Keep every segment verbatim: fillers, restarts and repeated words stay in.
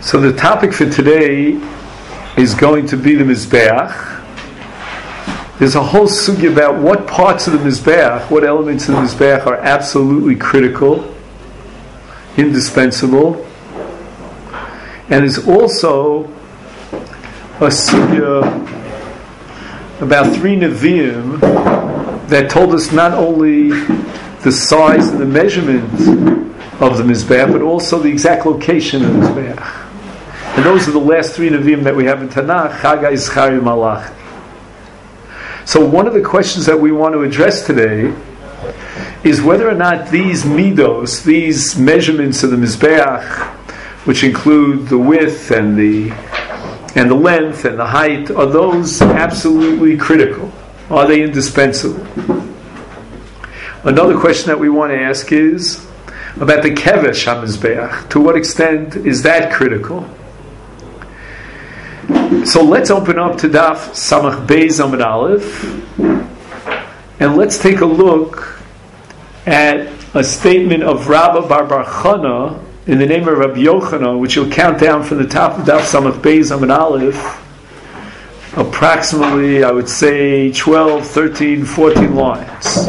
So the topic for today is going to be the Mizbeach. There's a whole sugya about what parts of the Mizbeach, what elements of the Mizbeach are absolutely critical, indispensable. And there's also a sugya about three Nevi'im that told us not only the size and the measurement of the Mizbeach, but also the exact location of the Mizbeach. And those are the last three Nevi'im that we have in Tanakh, Chagai, Zechariah, Malachi. So one of the questions that we want to address today is whether or not these midos, these measurements of the Mizbeach, which include the width and the and the length and the height, are those absolutely critical? Are they indispensable? Another question that we want to ask is about the Kevesh HaMizbeach. To what extent is that critical? So let's open up to Daf Samach Beis Amud Aleph, and let's take a look at a statement of Rabba Bar Bar Chana in the name of Rabbi Yochanan, which you'll count down from the top of Daf Samach Beis Amud Aleph, approximately, I would say, twelve, thirteen, fourteen lines.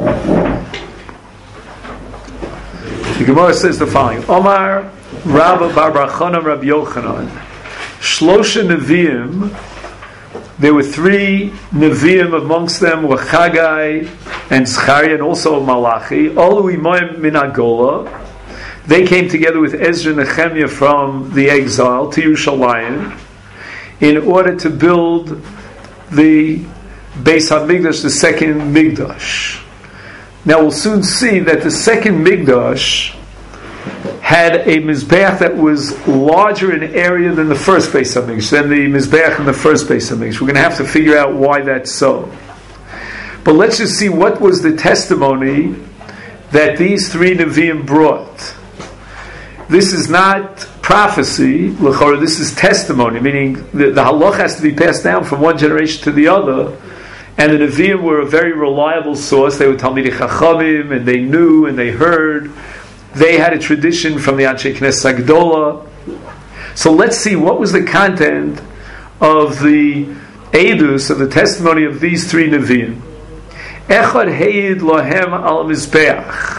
The Gemara says the following: Omar Rabba Bar Bar Chana Rabbi Yochanan, Shlosha Nevi'im, there were three Nevi'im, amongst them were Chagai and Zechariah and also Malachi. Olu imoim min hagola. They came together with Ezra and Nehemiah from the exile to Yerushalayim in order to build the Beis HaMikdash, the second Mikdash. Now we'll soon see that the second Mikdash had a Mizbeach that was larger in area than the first Beis HaMikdash, than the Mizbeach in the first Beis HaMikdash. We're going to have to figure out why that's so. But let's just see what was the testimony that these three Nevi'im brought. This is not prophecy, l'chora, this is testimony, meaning the, the halach has to be passed down from one generation to the other, and the Nevi'im were a very reliable source. They were Talmidei Chachamim, and they knew and they heard. They had a tradition from the Anshe Knesset Agdola. So let's see what was the content of the edus, of the testimony of these three Nevi'im. Echad Heid Lohem Al Mizbeach.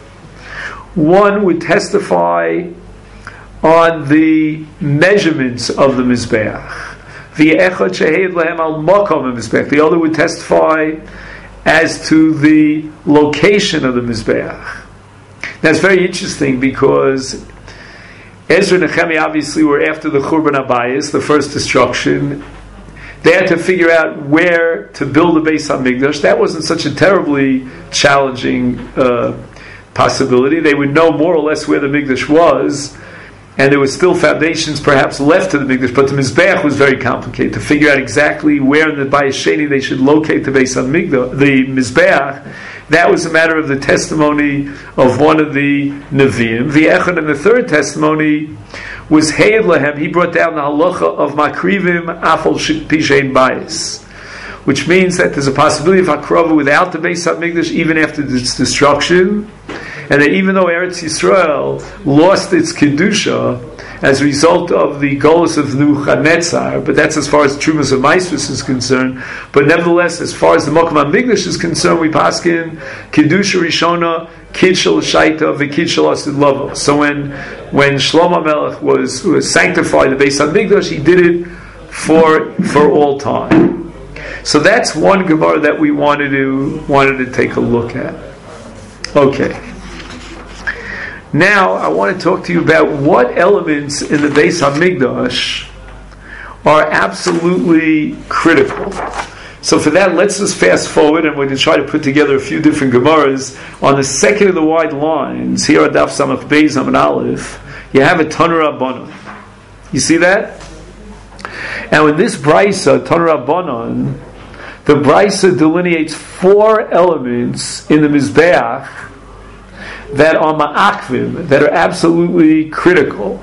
One would testify on the measurements of the Mizbeach. The Echad Sheheid Lohem Al Makom Mizbeach. The other would testify as to the location of the Mizbeach. That's very interesting because Ezra and Nehemiah obviously were after the Churban Abayis, the first destruction. They had to figure out where to build the Beis HaMikdash. That wasn't such a terribly challenging uh, possibility. They would know more or less where the Mikdash was, and there were still foundations perhaps left to the Mikdash, but the Mizbeach was very complicated to figure out exactly where in the Bayis Sheni they should locate the Beis HaMikdash, the Mizbeach. That was a matter of the testimony of one of the Nevi'im. The Echad, and the third testimony was Heid Lahem. He brought down the halacha of Makrivim Afal Pishein Bayis, which means that there's a possibility of Hakrava without the Beis HaMikdash even after its destruction, and that even though Eretz Yisrael lost its Kedusha as a result of the Golus of Nebuchadnezzar, but that's as far as Trumas of Maisvus is concerned, but nevertheless, as far as the Mokum HaMikdash is concerned, we paskin Kedusha Rishona, Kid Shel Shaita, V'Kid Shel Asid Lavo. So when, when Shlomo Melech was, was sanctified the Beis HaMikdash, he did it for, for all time. So that's one Gemara that we wanted to wanted to take a look at. Okay. Now I want to talk to you about what elements in the Beis HaMikdash are absolutely critical. So for that, let's just fast forward, and we're going to try to put together a few different Gemaras. On the second of the wide lines, here at Daf Samach Beis Amud Aleph, you have a Tanur Rabbanon. You see that? And in this Brisa, Tanur Rabbanon, the Brisa delineates four elements in the Mizbeach that are ma'akvim, that are absolutely critical.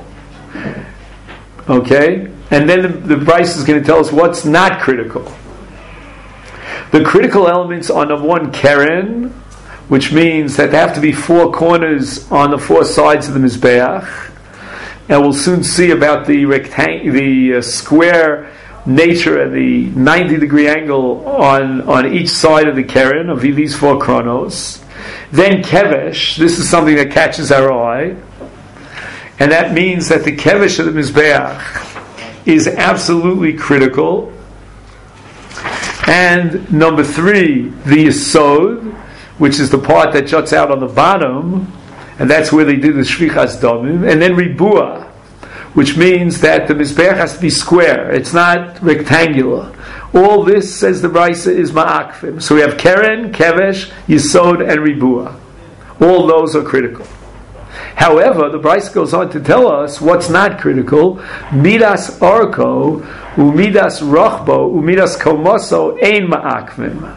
Okay? And then the, the Brisa is going to tell us what's not critical. The critical elements are number one, Keren, which means that there have to be four corners on the four sides of the Mizbeach. and we'll soon see about the rectang- the uh, square nature and the ninety degree angle on, on each side of the keren of these four chronos. Then kevesh, this is something that catches our eye, and that means that the kevesh of the mizbeach is absolutely critical. And number three, the yesod, which is the part that juts out on the bottom, and that's where they do the shvichas damim. And then ribua, which means that the mizbeach has to be square. It's not rectangular. All this, says the Brisa, is ma'akfim. So we have keren, kevesh, yesod, and ribua. All those are critical. However, the Brisa goes on to tell us what's not critical. Midas orko, umidas rochbo, umidas komoso, ein ma'akfim.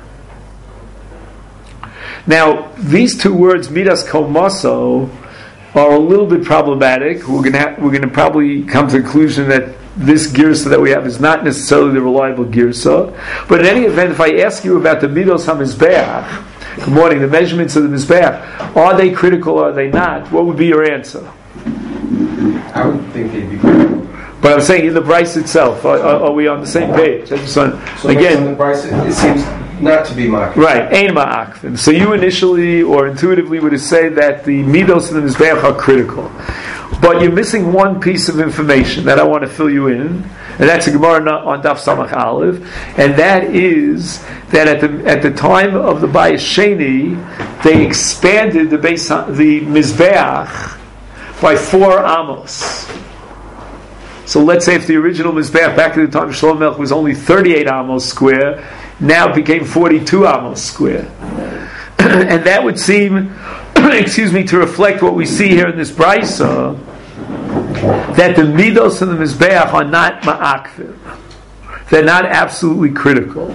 Now, these two words, midas komoso, are a little bit problematic. We're going to ha- we're going to probably come to the conclusion that this girsa that we have is not necessarily the reliable girsa. But in any event, if I ask you about the midos hamizbeach, good morning, the measurements of the mizbeach, are they critical or are they not? What would be your answer? I would think they'd be critical. But I'm saying in the Bryce itself, are, are, are we on the same page? I just want, so again, in the Bryce, it seems not to be ma'akvim. Right, ein ma'akvim. So you initially or intuitively would say that the midos and the mizbeach are critical. But you're missing one piece of information that I want to fill you in, and that's a Gemara on Daf Samach Aleph, and that is that at the at the time of the Bayis Sheni, they expanded the base, the mizbeach by four amos. So let's say if the original mizbeach back in the time of Shlomo Melech was only thirty-eight amos square, now it became forty-two amos square, and that would seem, excuse me, to reflect what we see here in this brisa, that the midos and the mizbeach are not ma'akvim. They're not absolutely critical.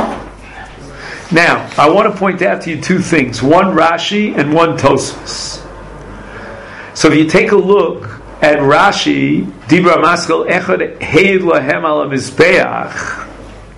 Now, I want to point out to you two things: one Rashi and one Tosfos. So if you take a look at Rashi, Dibra Maskel Echad Heid Lahem Ala Mizbeach.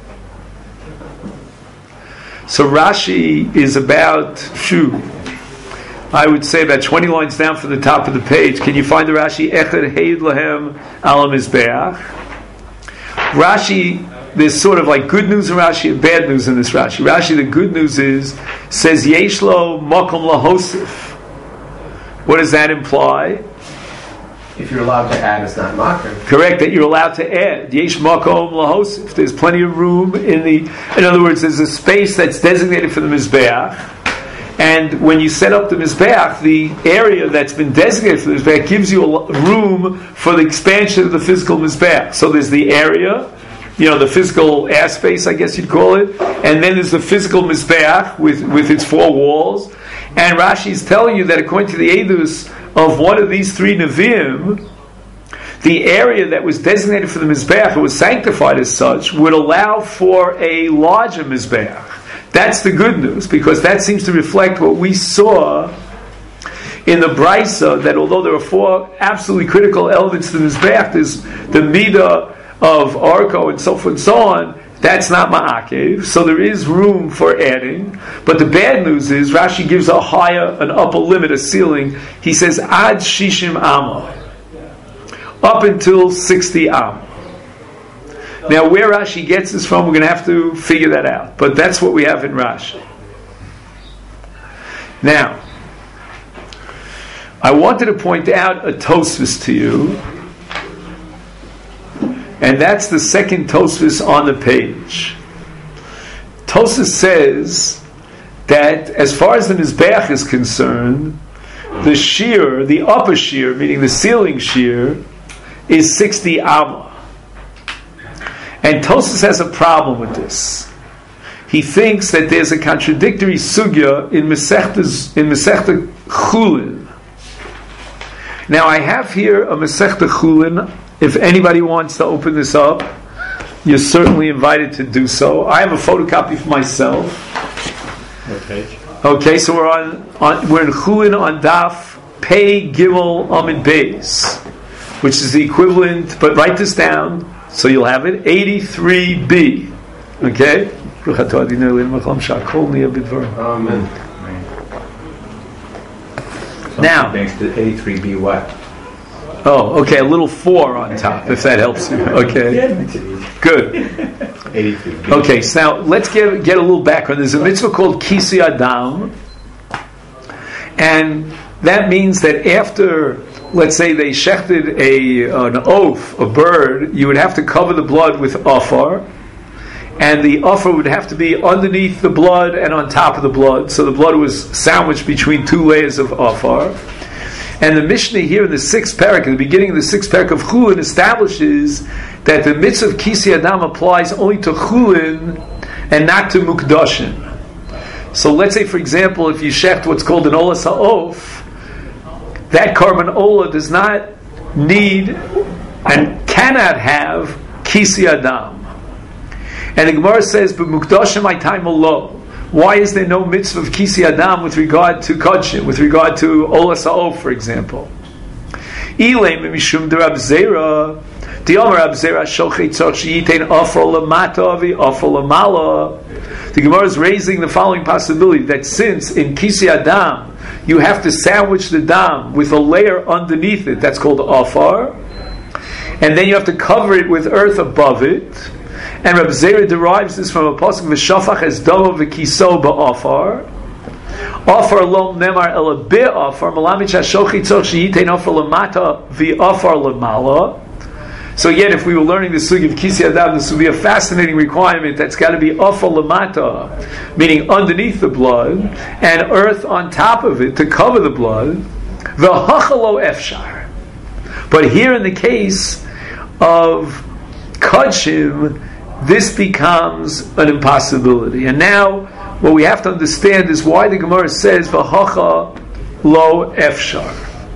So Rashi is about, shoo, I would say about twenty lines down from the top of the page. Can you find the Rashi? Echad Heid Lahem Ala Mizbeach. Rashi, there's sort of like good news in Rashi and bad news in this Rashi. Rashi, the good news is, says Yeshlo Makom Lahosif. What does that imply? If you're allowed to add, it's not ma'akvim. Correct, that you're allowed to add. Yesh makom lahosif. There's plenty of room in the. In other words, there's a space that's designated for the mizbeach, and when you set up the mizbeach, the area that's been designated for the mizbeach gives you a room for the expansion of the physical mizbeach. So there's the area, you know, the physical airspace, I guess you'd call it, and then there's the physical mizbeach with with its four walls. And Rashi is telling you that according to the edus of one of these three Nevi'im, the area that was designated for the Mizbeach, it was sanctified as such, would allow for a larger Mizbeach. That's the good news, because that seems to reflect what we saw in the Brisa, that although there are four absolutely critical elements to the Mizbeach, there's the Midah of Arko and so forth and so on, that's not ma'akev, so there is room for adding. But the bad news is Rashi gives a higher, an upper limit, a ceiling. He says ad shishim amma, up until sixty amma. Now, where Rashi gets this from, we're going to have to figure that out. But that's what we have in Rashi. Now, I wanted to point out a Tosfos to you. And that's the second Tosfos on the page. Tosfos says that as far as the Mizbeach is concerned, the shear, the upper shear, meaning the ceiling shear, is sixty amma. And Tosfos has a problem with this. He thinks that there's a contradictory sugya in Masechta in Masechta Chulin. Now I have here a Masechta Chulin. If anybody wants to open this up, you're certainly invited to do so. I have a photocopy for myself. What page? Okay, so we're on, on we're in Chulin on Daf Pei Gimel Amid Beis, which is the equivalent. But write this down so you'll have it. eighty-three B. Okay. Amen. Now, eighty-three B what? Oh, okay, a little four on top, if that helps you. Okay, good. eighty-two. Okay, so now let's get get a little background. There's a mitzvah called Kisi Adam, and that means that after, let's say, they shechted a an oaf, a bird, you would have to cover the blood with afar, and the afar would have to be underneath the blood and on top of the blood, so the blood was sandwiched between two layers of afar. And the Mishnah here in the sixth parak, at the beginning of the sixth parak of Chulin, establishes that the mitzvah of Kisi Adam applies only to Chulin and not to Mukdashin. So let's say, for example, if you shecht what's called an Olas HaOf, that Karban Ola does not need and cannot have Kisi Adam. And the Gemara says, but Mukdashim my time alone. Why is there no mitzvah of Kisi Adam with regard to Kodshim, with regard to Olas HaOf, for example? Ilay mishum de Rab Zera, the Omer Rab Zera shochet tzach sheyitain afar lamata vi afar lamala. The Gemara is raising the following possibility, that since in Kisi Adam you have to sandwich the dam with a layer underneath it, that's called afar, and then you have to cover it with earth above it. And Reb Zera derives this from a pasuk v'shafach es damo v'kiso ba'afar. Afar lo nemar ela be'afar malamich hashochi tzok sheyitain afar lamata v'afar lamala. So again, if we were learning the sugi of Kisi Adam, this would be a fascinating requirement that's got to be afar lamata, meaning underneath the blood, and earth on top of it to cover the blood. V'hachalo efshar. But here in the case of Kodshim, this becomes an impossibility. And now, what we have to understand is why the Gemara says V'hacha lo efshar.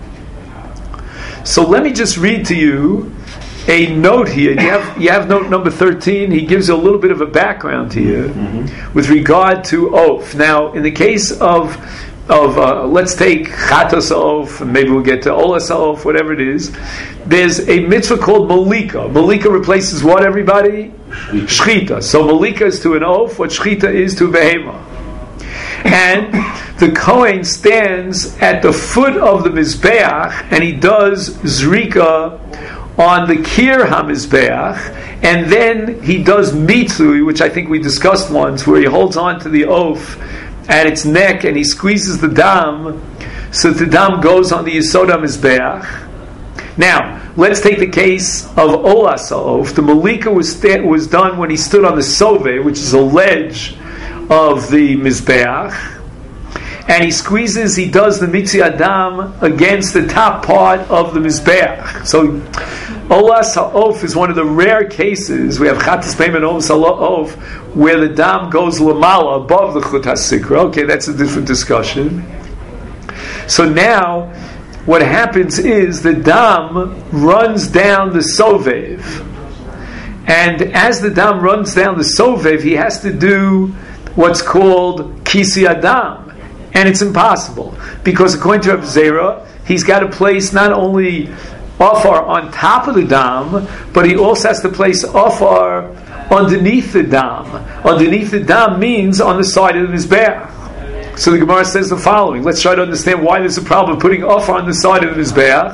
So let me just read to you a note here. You have you have note number thirteen. He gives you a little bit of a background here mm-hmm. with regard to oaf. Now, in the case of of uh, let's take Chatos Oaf, and maybe we'll get to Olas Oaf, whatever it is. There's a mitzvah called Malika. Malika replaces what, everybody? Shchita. So Malika is to an oaf what Shchita is to a behema. And the Kohen stands at the foot of the Mizbeach, and he does Zrika on the Kir HaMizbeach, and then he does Mitzui, which I think we discussed once, where he holds on to the oaf at its neck and he squeezes the dam so the dam goes on the Yesod HaMizbeach. Now, let's take the case of Olas HaOf. The Malika was, sta- was done when he stood on the Sove, which is a ledge of the Mizbeach, and he squeezes, he does the Mitzi Adam against the top part of the Mizbeach. So, Olas HaOf is one of the rare cases, we have Chatas Beim and Olas HaOf, where the dam goes lamala, above the Chut HaSikra. Okay, that's a different discussion. So now, what happens is the dam runs down the Sovev. And as the dam runs down the Sovev, he has to do what's called Kisi Adam. And it's impossible. Because according to Reb Zera, he's got to place not only Afar on top of the dam, but he also has to place Afar underneath the dam. Underneath the dam means on the side of the Mizbeach. So the Gemara says the following. Let's try to understand why there's a problem with putting Afar on the side of the Mizbeach.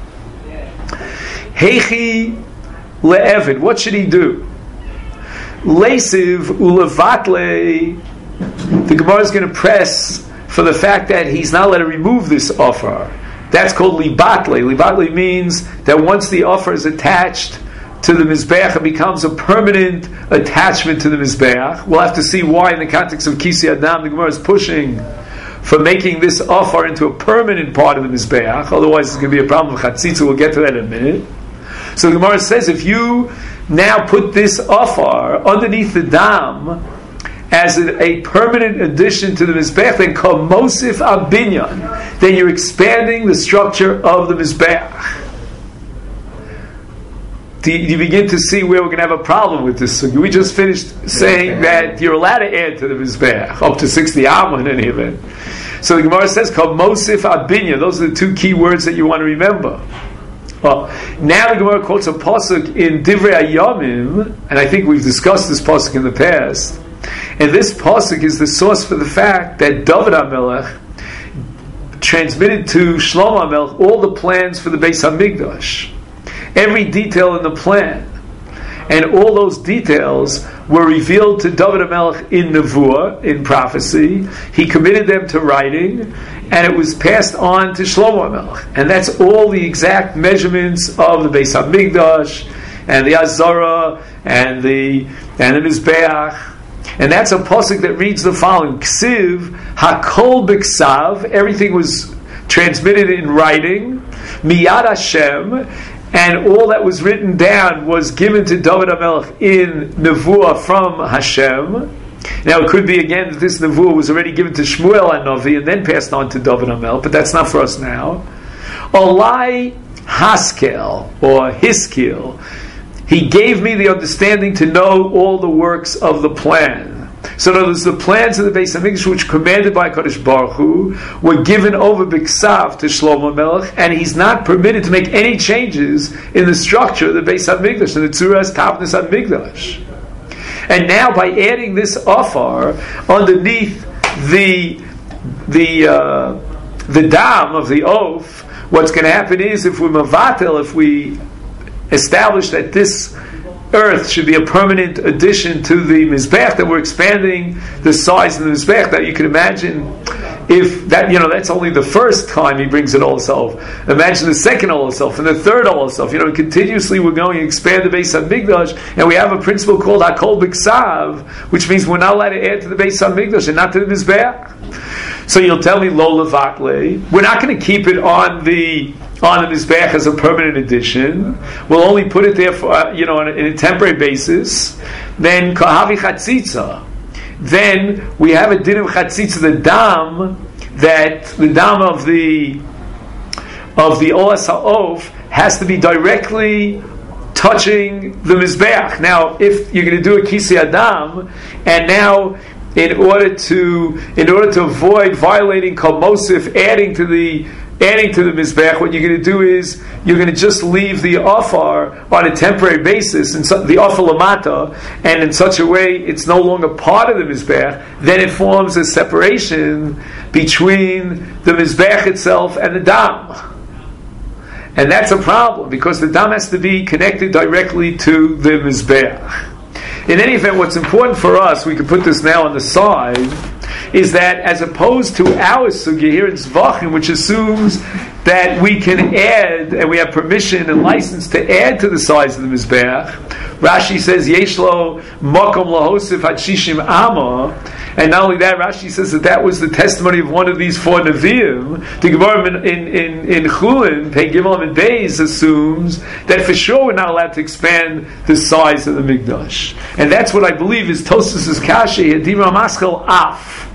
Heichi le'evid. What should he do? Leisiv ulevatle. The Gemara is going to press for the fact that he's not allowed to remove this Afar. That's called libatle. Libatle means that once the Afar is attached to the Mizbeach, it becomes a permanent attachment to the Mizbeach. We'll have to see why in the context of Kisi Adam the Gemara is pushing for making this Afar into a permanent part of the Mizbeach. Otherwise it's going to be a problem with Chatzitza. We'll get to that in a minute. So the Gemara says if you now put this Afar underneath the Dam as a, a permanent addition to the Mizbeach, then Kamosif Abinyan, then you're expanding the structure of the Mizbeach. Do you begin to see where we're going to have a problem with this? So we just finished saying that you're allowed to add to the Mizbeach, up to sixty Amma in any event. So the Gemara says, Kamosif Abinyan, those are the two key words that you want to remember. Well, now the Gemara quotes a pasuk in Divrei Hayamim, and I think we've discussed this pasuk in the past. And this pasuk is the source for the fact that David HaMelech transmitted to Shlomo HaMelech all the plans for the Beis HaMikdash. Every detail in the plan. And all those details were revealed to David HaMelech in Nevuah, in prophecy. He committed them to writing, and it was passed on to Shlomo HaMelech. And that's all the exact measurements of the Beis HaMikdash, and the Azara, and the and the Mizbeach. And that's a pasuk that reads the following: Ksiv hakol b'ksav. Everything was transmitted in writing. Miyad Hashem. And all that was written down was given to David HaMelech in Nevuah from Hashem. Now it could be again that this Nevuah was already given to Shmuel HaNavi and then passed on to David HaMelech, but that's not for us now. Olai Haskel, or Hiskil, he gave me the understanding to know all the works of the plan. So in other words, the plans of the Beis HaMikdash, which commanded by Kadosh Baruch Hu, were given over b'ksav to Shlomo HaMelech, and he's not permitted to make any changes in the structure of the Beis HaMikdash, and the Tzuras Tavnis HaMikdash. And now by adding this ofar underneath the the uh, the dam of the oath, what's going to happen is if we mavatel, if we establish that this earth should be a permanent addition to the Mizbeach, that we're expanding the size of the Mizbeach, that you can imagine if that, you know, that's only the first time he brings it all himself. Imagine the second all himself and the third all himself. You know, continuously we're going to expand the Beis HaMikdash, and we have a principle called Hakol B'Ksav, which means we're not allowed to add to the Beis HaMikdash and not to the Mizbeach. So you'll tell me, Lo Levatle, we're not going to keep it on the on the Mizbeach as a permanent addition. We'll only put it there for, uh, you know, on a, in a temporary basis. Then Kahavi Chatzitza. Then we have a din of Chatzitza, the dam, that the dam of the of the Olas HaOf has to be directly touching the Mizbeach. Now, if you're going to do a Kisei Adam, and now in order to in order to avoid violating Kol Mosif, adding to the adding to the Mizbeach, what you're going to do is you're going to just leave the Afar on a temporary basis, and so, the Afar Lamata, and in such a way it's no longer part of the Mizbeach. Then it forms a separation between the Mizbeach itself and the Dam. And that's a problem, because the Dam has to be connected directly to the Mizbeach. In any event, what's important for us, we can put this now on the side, is that as opposed to our sugya here in Zvachim, which assumes that we can add, and we have permission and license to add to the size of the Mizbeach, Rashi says, Yeshlo Mokom Lahosif Hadshishim Amma, and not only that, Rashi says that that was the testimony of one of these four Nevi'im. The Gemara in, in, in, in Chulin, Pei Gimel and Beis, assumes that for sure we're not allowed to expand the size of the Mikdash. And that's what I believe is Tosfos' Kashi, Hadimra Maschel Af.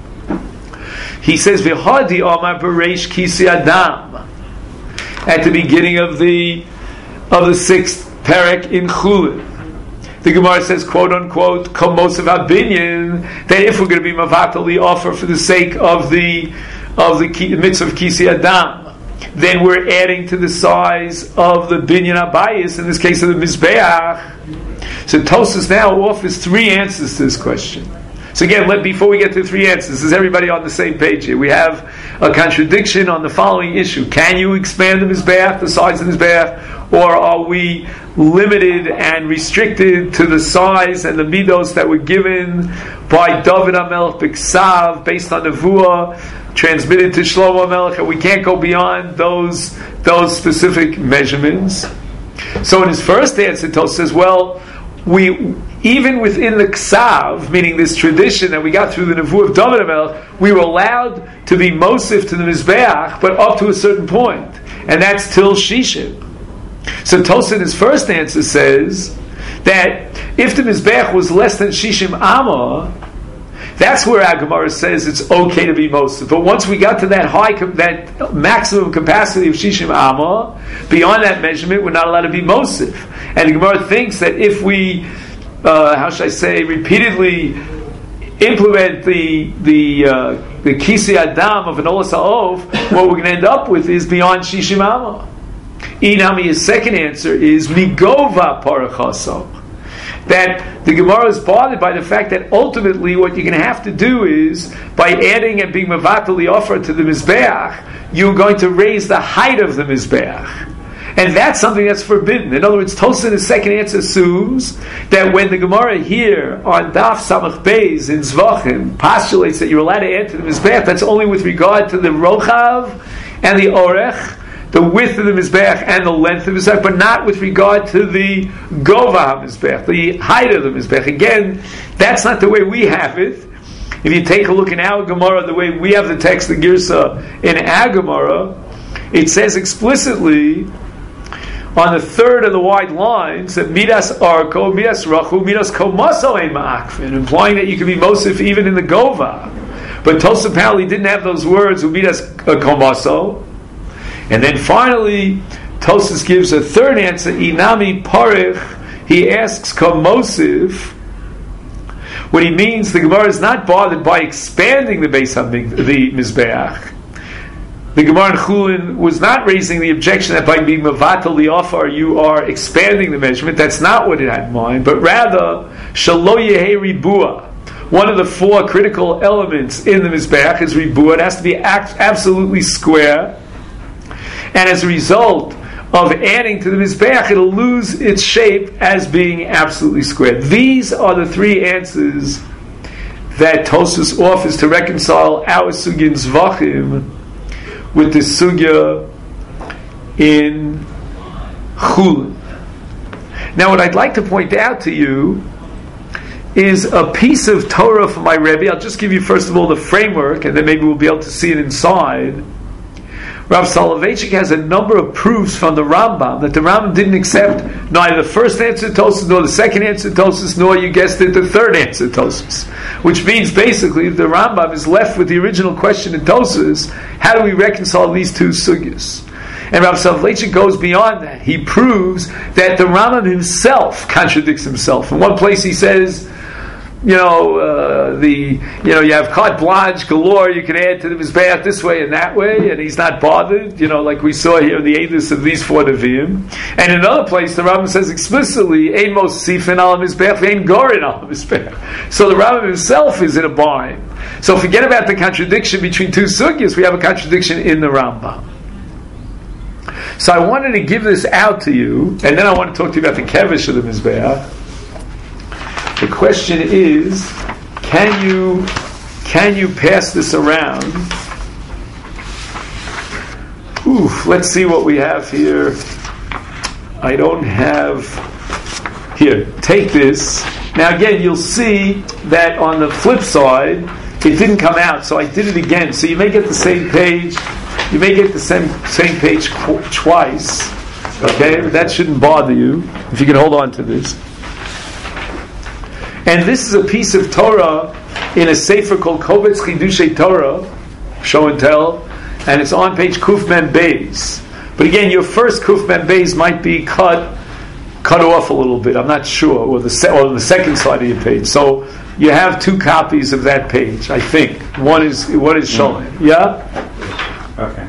He says, V'hadi Omar Bereish Kisi Adam, at the beginning of the of the sixth parak in Chulin. The Gemara says, quote unquote, Komosav Abinyan, that if we're going to be Mavatali offer for the sake of the of the mitzvah of Kisi Adam, then we're adding to the size of the Binyan Abayis, in this case of the Mizbeach. So Tosfos now offers three answers to this question. So again, let, before we get to the three answers, is everybody on the same page here? We have a contradiction on the following issue. Can you expand the Mizbeach, the size of the Mizbeach, or are we limited and restricted to the size and the midos that were given by David HaMelech B'Ksav, based on Nevuah, transmitted to Shlomo HaMelech, and we can't go beyond those, those specific measurements? So in his first answer, Tosfos says, well, we... even within the Ksav, meaning this tradition that we got through the Nevuah of David HaMelech, we were allowed to be Mosif to the Mizbeach, but up to a certain point. And that's till Shishim. So Tosfos in his first answer says that if the Mizbeach was less than Shishim Amma, that's where our Gemara says it's okay to be Mosif. But once we got to that high, that maximum capacity of Shishim Amma, beyond that measurement, we're not allowed to be Mosif. And the Gemara thinks that if we Uh, how should I say, repeatedly implement the the uh, the Kisi Adam of an Olas HaOf, what we're going to end up with is beyond Shishim Amma. Inami, his second answer is Migova Parachaso. that the Gemara is bothered by the fact that ultimately what you're going to have to do is, by adding and being mevatel the offer to the Mizbeach, you're going to raise the height of the Mizbeach. And that's something that's forbidden. In other words, Tosfos in his second answer assumes that when the Gemara here on Daf Samach Beis in Zvachim postulates that you're allowed to add to the Mizbeach, that's only with regard to the Rochav and the Orech, the width of the Mizbeach and the length of the Mizbeach, but not with regard to the Gova Mizbeach, the height of the Mizbeach. Again, that's not the way we have it. If you take a look in our Gemara, the way we have the text, the Girsa, in our Gemara, it says explicitly on the third of the wide lines that Midas Arko, Midas Rachu, Midas Komaso Ein Ma'akfin, implying that you can be Mosif even in the Gova. But Tosfos apparently didn't have those words, Midas Komaso. And then finally, Tosfos gives a third answer, Inami Parich, he asks Komosiv. What he means, the Gemara is not bothered by expanding the base of the Mizbeach. The Gemara in Chulin was not raising the objection that by being Mavatal the offer you are expanding the measurement. That's not what it had in mind, but rather, Shalo Yehe Ribua. One of the four critical elements in the Mizbeach is Ribua. It has to be absolutely square. And as a result of adding to the Mizbeach, it'll lose its shape as being absolutely square. These are the three answers that Tosfos offers to reconcile our Sugya in Zvachim with the Sugya in Chulin. Now what I'd like to point out to you is a piece of Torah from my Rebbe. I'll just give you first of all the framework, and then maybe we'll be able to see it inside. Rav Soloveitchik has a number of proofs from the Rambam that the Rambam didn't accept neither the first answer to Tosfos, nor the second answer to Tosfos, nor, you guessed it, the third answer to Tosfos. Which means basically the Rambam is left with the original question in Tosfos: how do we reconcile these two sugyas? And Rav Soloveitchik goes beyond that. He proves that the Rambam himself contradicts himself. In one place he says, you know, uh, the you know, you have carte blanche galore. You can add to the Mizbeach this way and that way, and he's not bothered. You know, like we saw here in the Eidos of these four Nevi'im. And in another place, the Rambam says explicitly, "Ein mosifin al Mizbeach, ein gorin al Mizbeach." So the Rambam himself is in a bind. So forget about the contradiction between two sugyas. We have a contradiction in the Rambam. So I wanted to give this out to you, and then I want to talk to you about the kevish of the Mizbeach. The question is, can you can you pass this around? Oof, let's see what we have here. I don't have... Here, take this. Now again, you'll see that on the flip side, it didn't come out, so I did it again. So you may get the same page, you may get the same, same page qu- twice. Okay, but that shouldn't bother you, if you can hold on to this. And this is a piece of Torah in a sefer called Kovetz Chidushei Torah, show and tell, and it's on page Kuf Mem Beis. But again, your first Kuf Mem Beis might be cut cut off a little bit. I'm not sure, or the se- or the second side of your page. So you have two copies of that page, I think. One is one is showing. Yeah. Okay.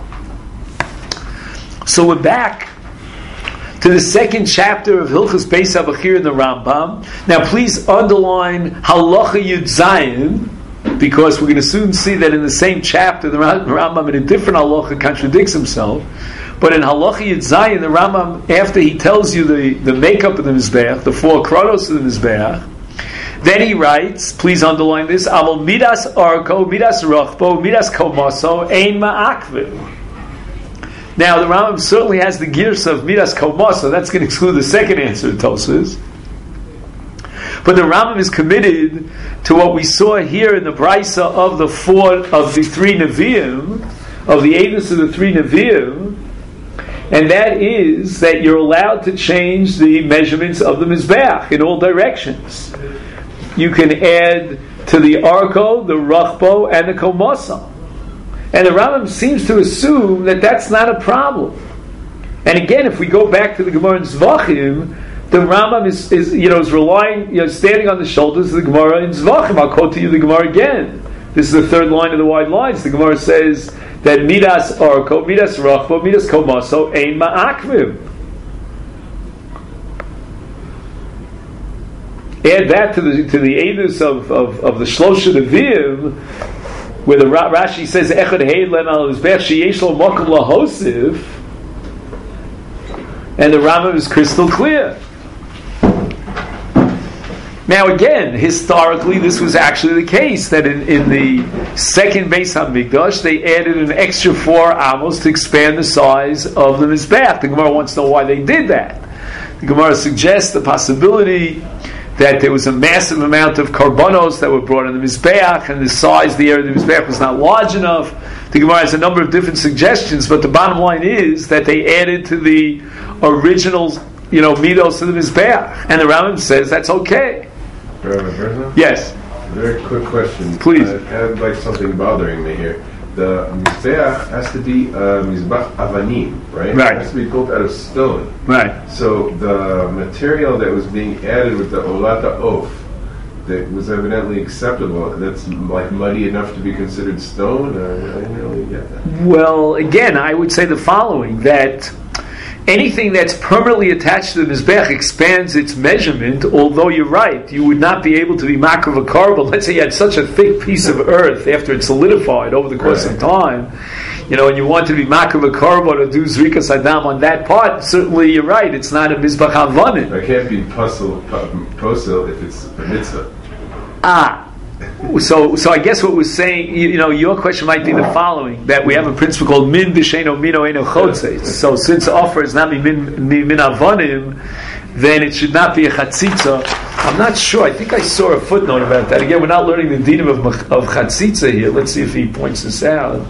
So we're back to the second chapter of Hilchos Beis HaBechira in the Rambam. Now please underline Halacha Yud Zayin, because we're going to soon see that in the same chapter the Rambam in a different halacha contradicts himself. But in Halacha Yud Zayin, the Rambam, after he tells you the, the makeup of the Mizbeach, the four kratos of the Mizbeach, then he writes, please underline this, Aval Midas Arko, Midas Rachbo, Midas Komaso, Ein Ma'akvim. Now, the Rambam certainly has the gears of Midas Komaso. That's going to exclude the second answer to Tosfos. But the Rambam is committed to what we saw here in the Brisa of the four, of the three Nevi'im, of the Eidos of the three Nevi'im, and that is that you're allowed to change the measurements of the Mizbeach in all directions. You can add to the Arko, the Rachbo, and the Komaso. And the Rambam seems to assume that that's not a problem. And again, if we go back to the Gemara in Zvachim, the Rambam is, is you know is relying, you know, standing on the shoulders of the Gemara in Zvachim. I'll quote to you the Gemara again. This is the third line of the wide lines. The Gemara says that Midas Arko, Midas Rachbo, Midas Komaso, Ein Ma'akvim. add that to the to the edus of, of, of the Shlosha Nevi'im, where the Rashi says Echad Heid Lem Al Mizbech Sheyesh Lo Makom Lahosif, and the Rambam is crystal clear. Now again, historically, this was actually the case, that in, in the second Beis HaMikdash, they added an extra four amos to expand the size of the Mizbech. The Gemara wants to know why they did that. The Gemara suggests the possibility that there was a massive amount of karbonos that were brought in the Mizbeach, and the size, the area of the Mizbeach was not large enough. The Gemara has a number of different suggestions, but the bottom line is that they added to the original, you know, midos of the Mizbeach. And the Rambam says that's okay. Yes. Very quick question. Please. I have like something bothering me here. The Mizbeach has to be uh, Mizbach Avanim, right? Right. It has to be built out of stone. Right. So the material that was being added with the Olata Oaf, that was evidently acceptable, that's like muddy enough to be considered stone? Uh, I didn't really get that. Well, again, I would say the following, that anything that's permanently attached to the Mizbech expands its measurement, although you're right, you would not be able to be makrav a carbon. Let's say you had such a thick piece of earth after it's solidified over the course right. of time, you know, and you want to be makrav a carbon or do zrikas adam on that part, certainly you're right, it's not a Mizbech havanim. It can't be puzzle, puzzle if it's a mitzvah. Ah. So, so I guess what we're saying, you, you know, your question might be the following: that we have a principle called min d'sheino mino eno chodzeis. So, since offer is not min min avonim, then it should not be a chatzitza. I'm not sure. I think I saw a footnote about that. Again, we're not learning the dinim of of chatzitza here. Let's see if he points this out.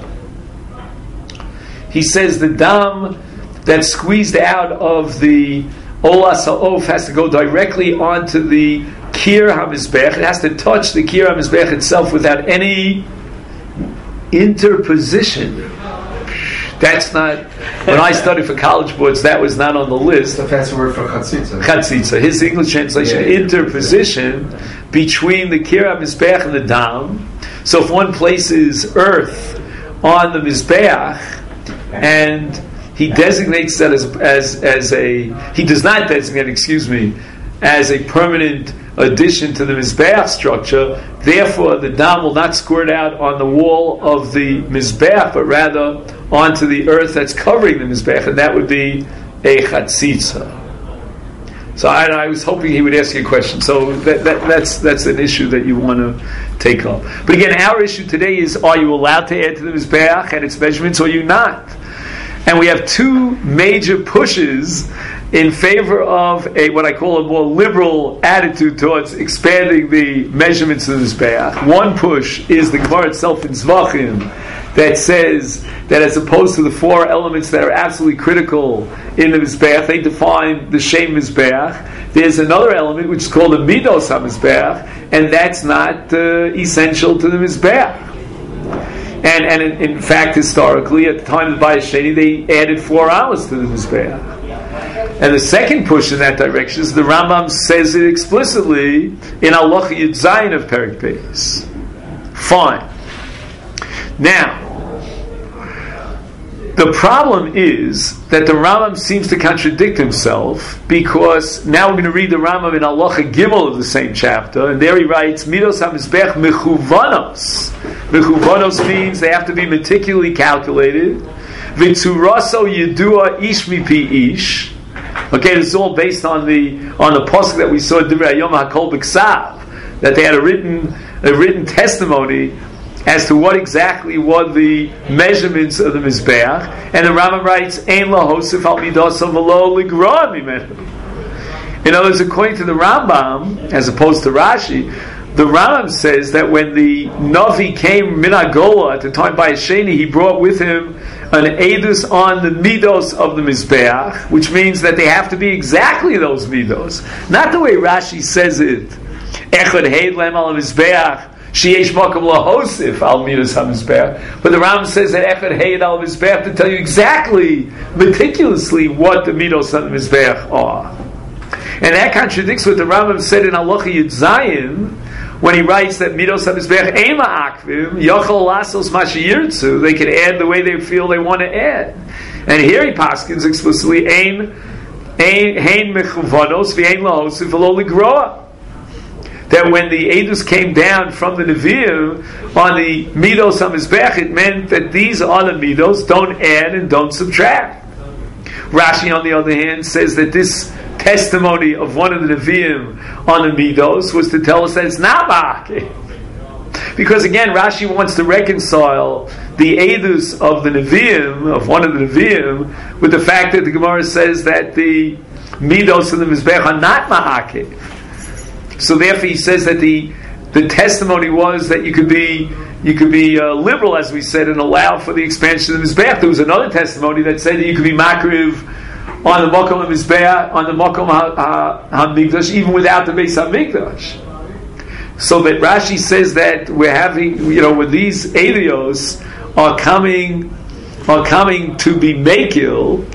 He says the dam that's squeezed out of the olas ha'of has to go directly onto the Kir HaMizbech. It has to touch the Kir HaMizbech itself without any interposition. That's not, when I studied for college boards, that was not on the list. The fancy word for chatzitza. Chatzitza. His English translation, yeah, interposition yeah. between the Kir HaMizbech and the Dam. So if one places earth on the Mizbech, and he designates that as, as, as a, he does not designate, excuse me, as a permanent addition to the Mizbeach structure, therefore the dam will not squirt out on the wall of the Mizbeach, but rather onto the earth that's covering the Mizbeach, and that would be a chatzitza. So I, I was hoping he would ask you a question. So that, that, that's that's an issue that you want to take up. But again, our issue today is: are you allowed to add to the Mizbeach and its measurements, or are you not? And we have two major pushes in favor of a what I call a more liberal attitude towards expanding the measurements of the Mizbeach. One push is the Gemara itself in Zvachim that says that as opposed to the four elements that are absolutely critical in the Mizbeach, they define the Shem Mizbeach. There's another element which is called the Midos HaMizbeach, and that's not uh, essential to the Mizbeach. And, and in, in fact, historically, at the time of the Bayis Sheni, they added four hours to the Mizbeach. And the second push in that direction is the Rambam says it explicitly in Halacha Yud Zayin of Perek Beis. Fine. Now, the problem is that the Rambam seems to contradict himself, because now we're going to read the Rambam in Halacha Gimel of the same chapter, and there he writes, Midos HaMizbech mechuvanos. Mechuvanos means they have to be meticulously calculated. V'tzuraso yedua ish mipi ish. Okay, this is all based on the on the pasuk that we saw in Divrei Hayom HaKol B'Ksav, that they had a written a written testimony as to what exactly were the measurements of the Mizbeach, and the Rambam writes, Ein lahosif al midasav v'lo ligra mimenu. In other words, according to the Rambam, as opposed to Rashi, the Rambam says that when the Navi came min Agola at the time by Sheni, he brought with him an edus on the midos of the Mizbeach, which means that they have to be exactly those midos, not the way Rashi says it. Echad heid lem al Mizbeach. Sheyesh makom lahosif al midos hamizbeach. But the Rambam says that echad heid al Mizbeach to tell you exactly, meticulously, what the midos of the Mizbeach are. And that contradicts what the Rambam said in Halacha Yud Zayin, when he writes that midos hamizbeach ema akvim yachol lasos mashiyirtzu, they can add the way they feel they want to add. And here he paskins explicitly ein ein hein mechuvanos v'ein lahosif v'lo ligroa. that when the Eidos came down from the Nevi'im on the Midos HaMizbech, it meant that these are the Midos, don't add and don't subtract. Rashi, on the other hand, says that this testimony of one of the Nevi'im on the Midos was to tell us that it's not Ma'akeh. Because again, Rashi wants to reconcile the Eidos of the Nevi'im, of one of the Nevi'im, with the fact that the Gemara says that the Midos and the Mizbech are not Ma'akeh. So therefore he says that the the testimony was that you could be you could be uh, liberal, as we said, and allow for the expansion of the Mizbech. There was another testimony that said that you could be makriv on the Mokom HaMizbech, on the Mokom HaMikdash, even without the Beis HaMikdash. So that Rashi says that we're having, you know, when these Eidos are coming are coming to be Mekil.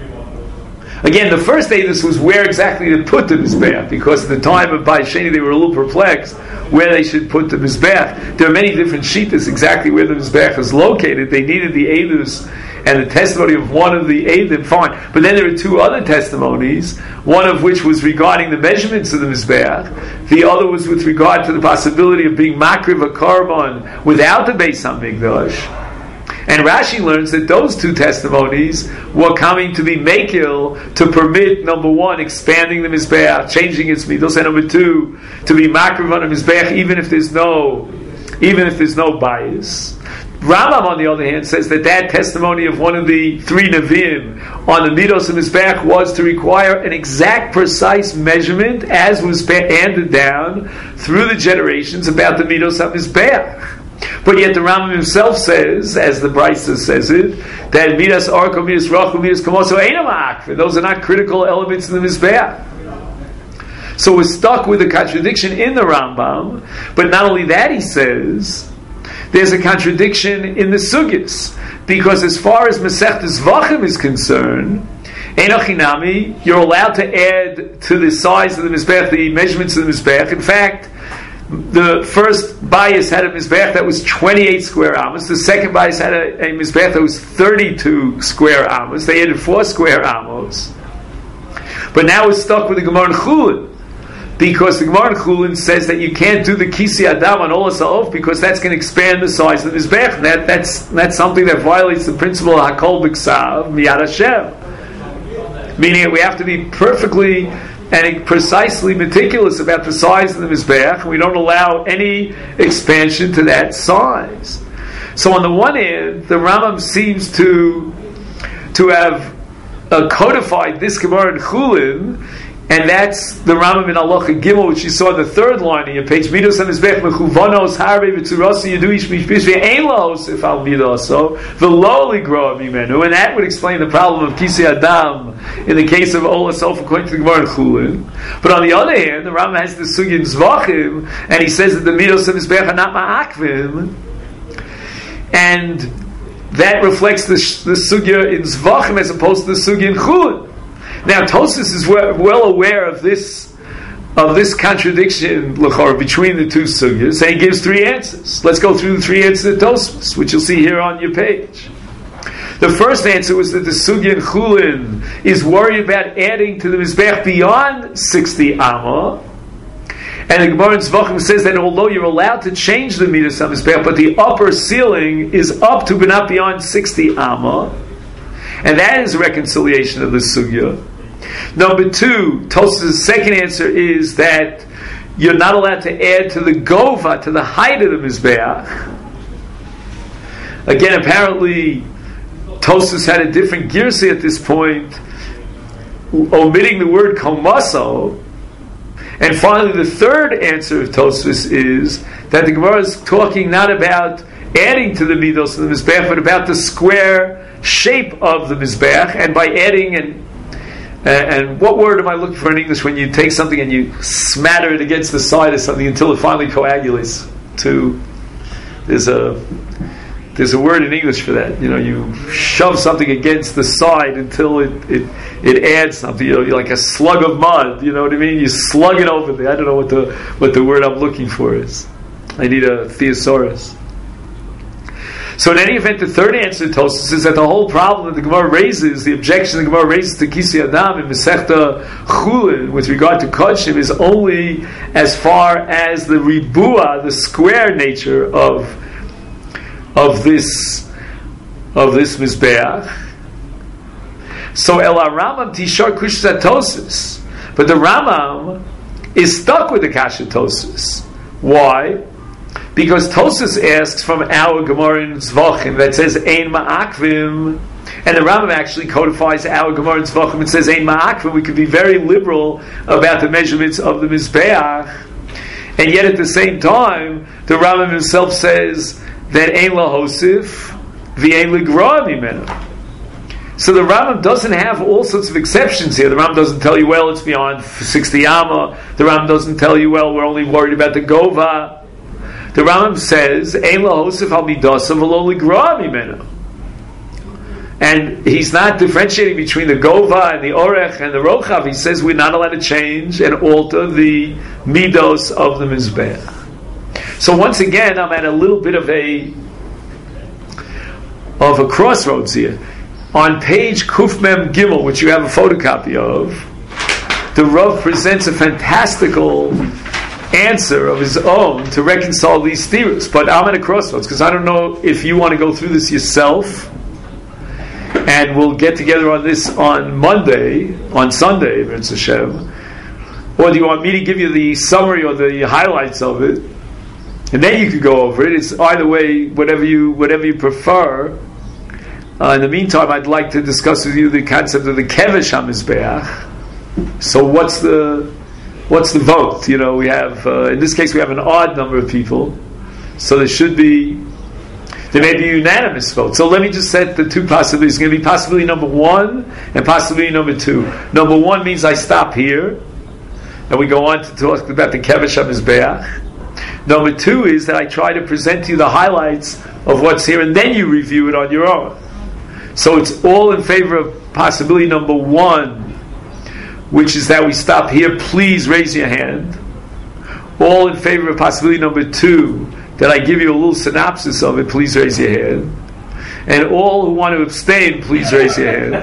Again, the first Eidos was where exactly to put the Mizbech, because at the time of Bai Sheni they were a little perplexed where they should put the Mizbech. There are many different shittas exactly where the Mizbech is located. They needed the Eidos and the testimony of one of the Eidim, fine. But then there are two other testimonies, one of which was regarding the measurements of the Mizbech, the other was with regard to the possibility of being makriv a korban without the Beis HaMikdash. And Rashi learns that those two testimonies were coming to be mekil to permit, number one, expanding the Mizbeach, changing its midos, and number two, to be makriv on the Mizbeach even if there's no, even if there's no bias. Rambam, on the other hand, says that that testimony of one of the three Nevi'im on the midos of Mizbeach was to require an exact, precise measurement, as was handed down through the generations about the midos of Mizbeach. But yet the Rambam himself says, as the Brisa says it, that midas arko, midas rachel, midas kamoso ain't a those are not critical elements in the Mizbeach. So we're stuck with a contradiction in the Rambam. But not only that, he says there's a contradiction in the Sugis, because as far as Masechtas Zvachim is concerned, Einochinami, you're allowed to add to the size of the Mizbeach the measurements of the Mizbeach. In fact, the first bias had a Mizbeach that was twenty-eight square amos. The second bias had a, a Mizbeach that was thirty-two square amos. They added four square amos. But now we're stuck with the Gemara in Chulin, because the Gemara in Chulin says that you can't do the Kisi Adam on Olas HaOf because that's going to expand the size of the Mizbeach. That, that's, that's something that violates the principle of Hakol B'Ksav Miyad Hashem. Meaning that we have to be perfectly and precisely meticulous about the size of the Mizbeach, and we don't allow any expansion to that size. So on the one hand, the Rambam seems to to have uh, codified this Gemara in Chulin, and that's the Rambam in Halacha Gimel, which you saw in the third line in your page. Midos HaMizbech mechuvanos harbe v'tzurasi yedu ish mishpish ve'ein lahosif al midoso v'lo ligroa mimenu, and that would explain the problem of Kisei Adam in the case of Olas HaOf according to the Gemara in Chulin. But on the other hand, the Rambam has the Sugya in Zvachim, and he says that the Midos HaMizbech are not ma'akvim, and that reflects the, the Sugya in Zvachim as opposed to the Sugya in Chulin. Now, Tosfos is well aware of this of this contradiction l'chor between the two sugyas, and he gives three answers. Let's go through the three answers of Tosfos, which you'll see here on your page. The first answer was that the sugya in Chulin is worried about adding to the Mizbeach beyond sixty amma, and the Gemara in Zvachim says that although you're allowed to change the midas of Mizbeach, but the upper ceiling is up to but not beyond sixty amma, and that is reconciliation of the sugya. Number two, Tosfos' second answer is that you're not allowed to add to the gova, to the height of the Mizbeach. Again, apparently, Tosfos had a different girsi at this point, omitting the word komaso. And finally, the third answer of Tosfos is that the Gemara is talking not about adding to the midos of the Mizbeach, but about the square shape of the Mizbeach, and by adding and Uh, and what word am I looking for in English when you take something and you smatter it against the side of something until it finally coagulates? To there's a there's a word in English for that. You know, you shove something against the side until it it, it adds something. You know, you're like a slug of mud. You know what I mean? You slug it over there. I don't know what the what the word I'm looking for is. I need a thesaurus. So in any event, the third answer to Tosfos is that the whole problem that the Gemara raises, the objection the Gemara raises to Kisei Adam in Masechta Chulin with regard to Kodshim is only as far as the ribua, the square nature of of this of this Mizbeach. So El Rambam Tishar Kushas Tosfos, but the Rambam is stuck with the Kasha Tosfos. Why? Because Tosfos asks from our Gemara in Zvachim that says Ein Ma'akvim, and the Rambam actually codifies our Gemara in Zvachim and says Ein Ma'akvim. We could be very liberal about the measurements of the Mizbeach, and yet at the same time, the Rambam himself says that Ein Lahosif V'Ein Ligra Mimenu. So the Rambam doesn't have all sorts of exceptions here. The Rambam doesn't tell you, well, it's beyond sixty amma. The Rambam doesn't tell you, well, we're only worried about the Gova. The Rambam says, Ein lahosif al midasa v'lo ligra mimenu. And he's not differentiating between the Gova and the Orech and the Rochav. He says we're not allowed to change and alter the midos of the Mizbeach. So once again, I'm at a little bit of a of a crossroads here. On page Kuf Mem Gimel, which you have a photocopy of, the Rav presents a fantastical answer of his own to reconcile these theories. But I'm at a crossroads because I don't know if you want to go through this yourself, and we'll get together on this on Monday, on Sunday, B'Ez Hashem, or do you want me to give you the summary or the highlights of it, and then you could go over it? It's either way, whatever you whatever you prefer. Uh, in the meantime, I'd like to discuss with you the concept of the Kevesh HaMizbeach. So what's the What's the vote? You know, we have, uh, in this case, we have an odd number of people. So there should be, there may be a unanimous vote. So let me just set the two possibilities. It's going to be possibility number one and possibility number two. Number one means I stop here, and we go on to talk about the Kevesh HaMizbeach. Number two is that I try to present to you the highlights of what's here, and then you review it on your own. So it's all in favor of possibility number one, which is that we stop here. Please raise your hand. All in favor of possibility number two, that I give you a little synopsis of it, please raise your hand. And all who want to abstain, please raise your hand.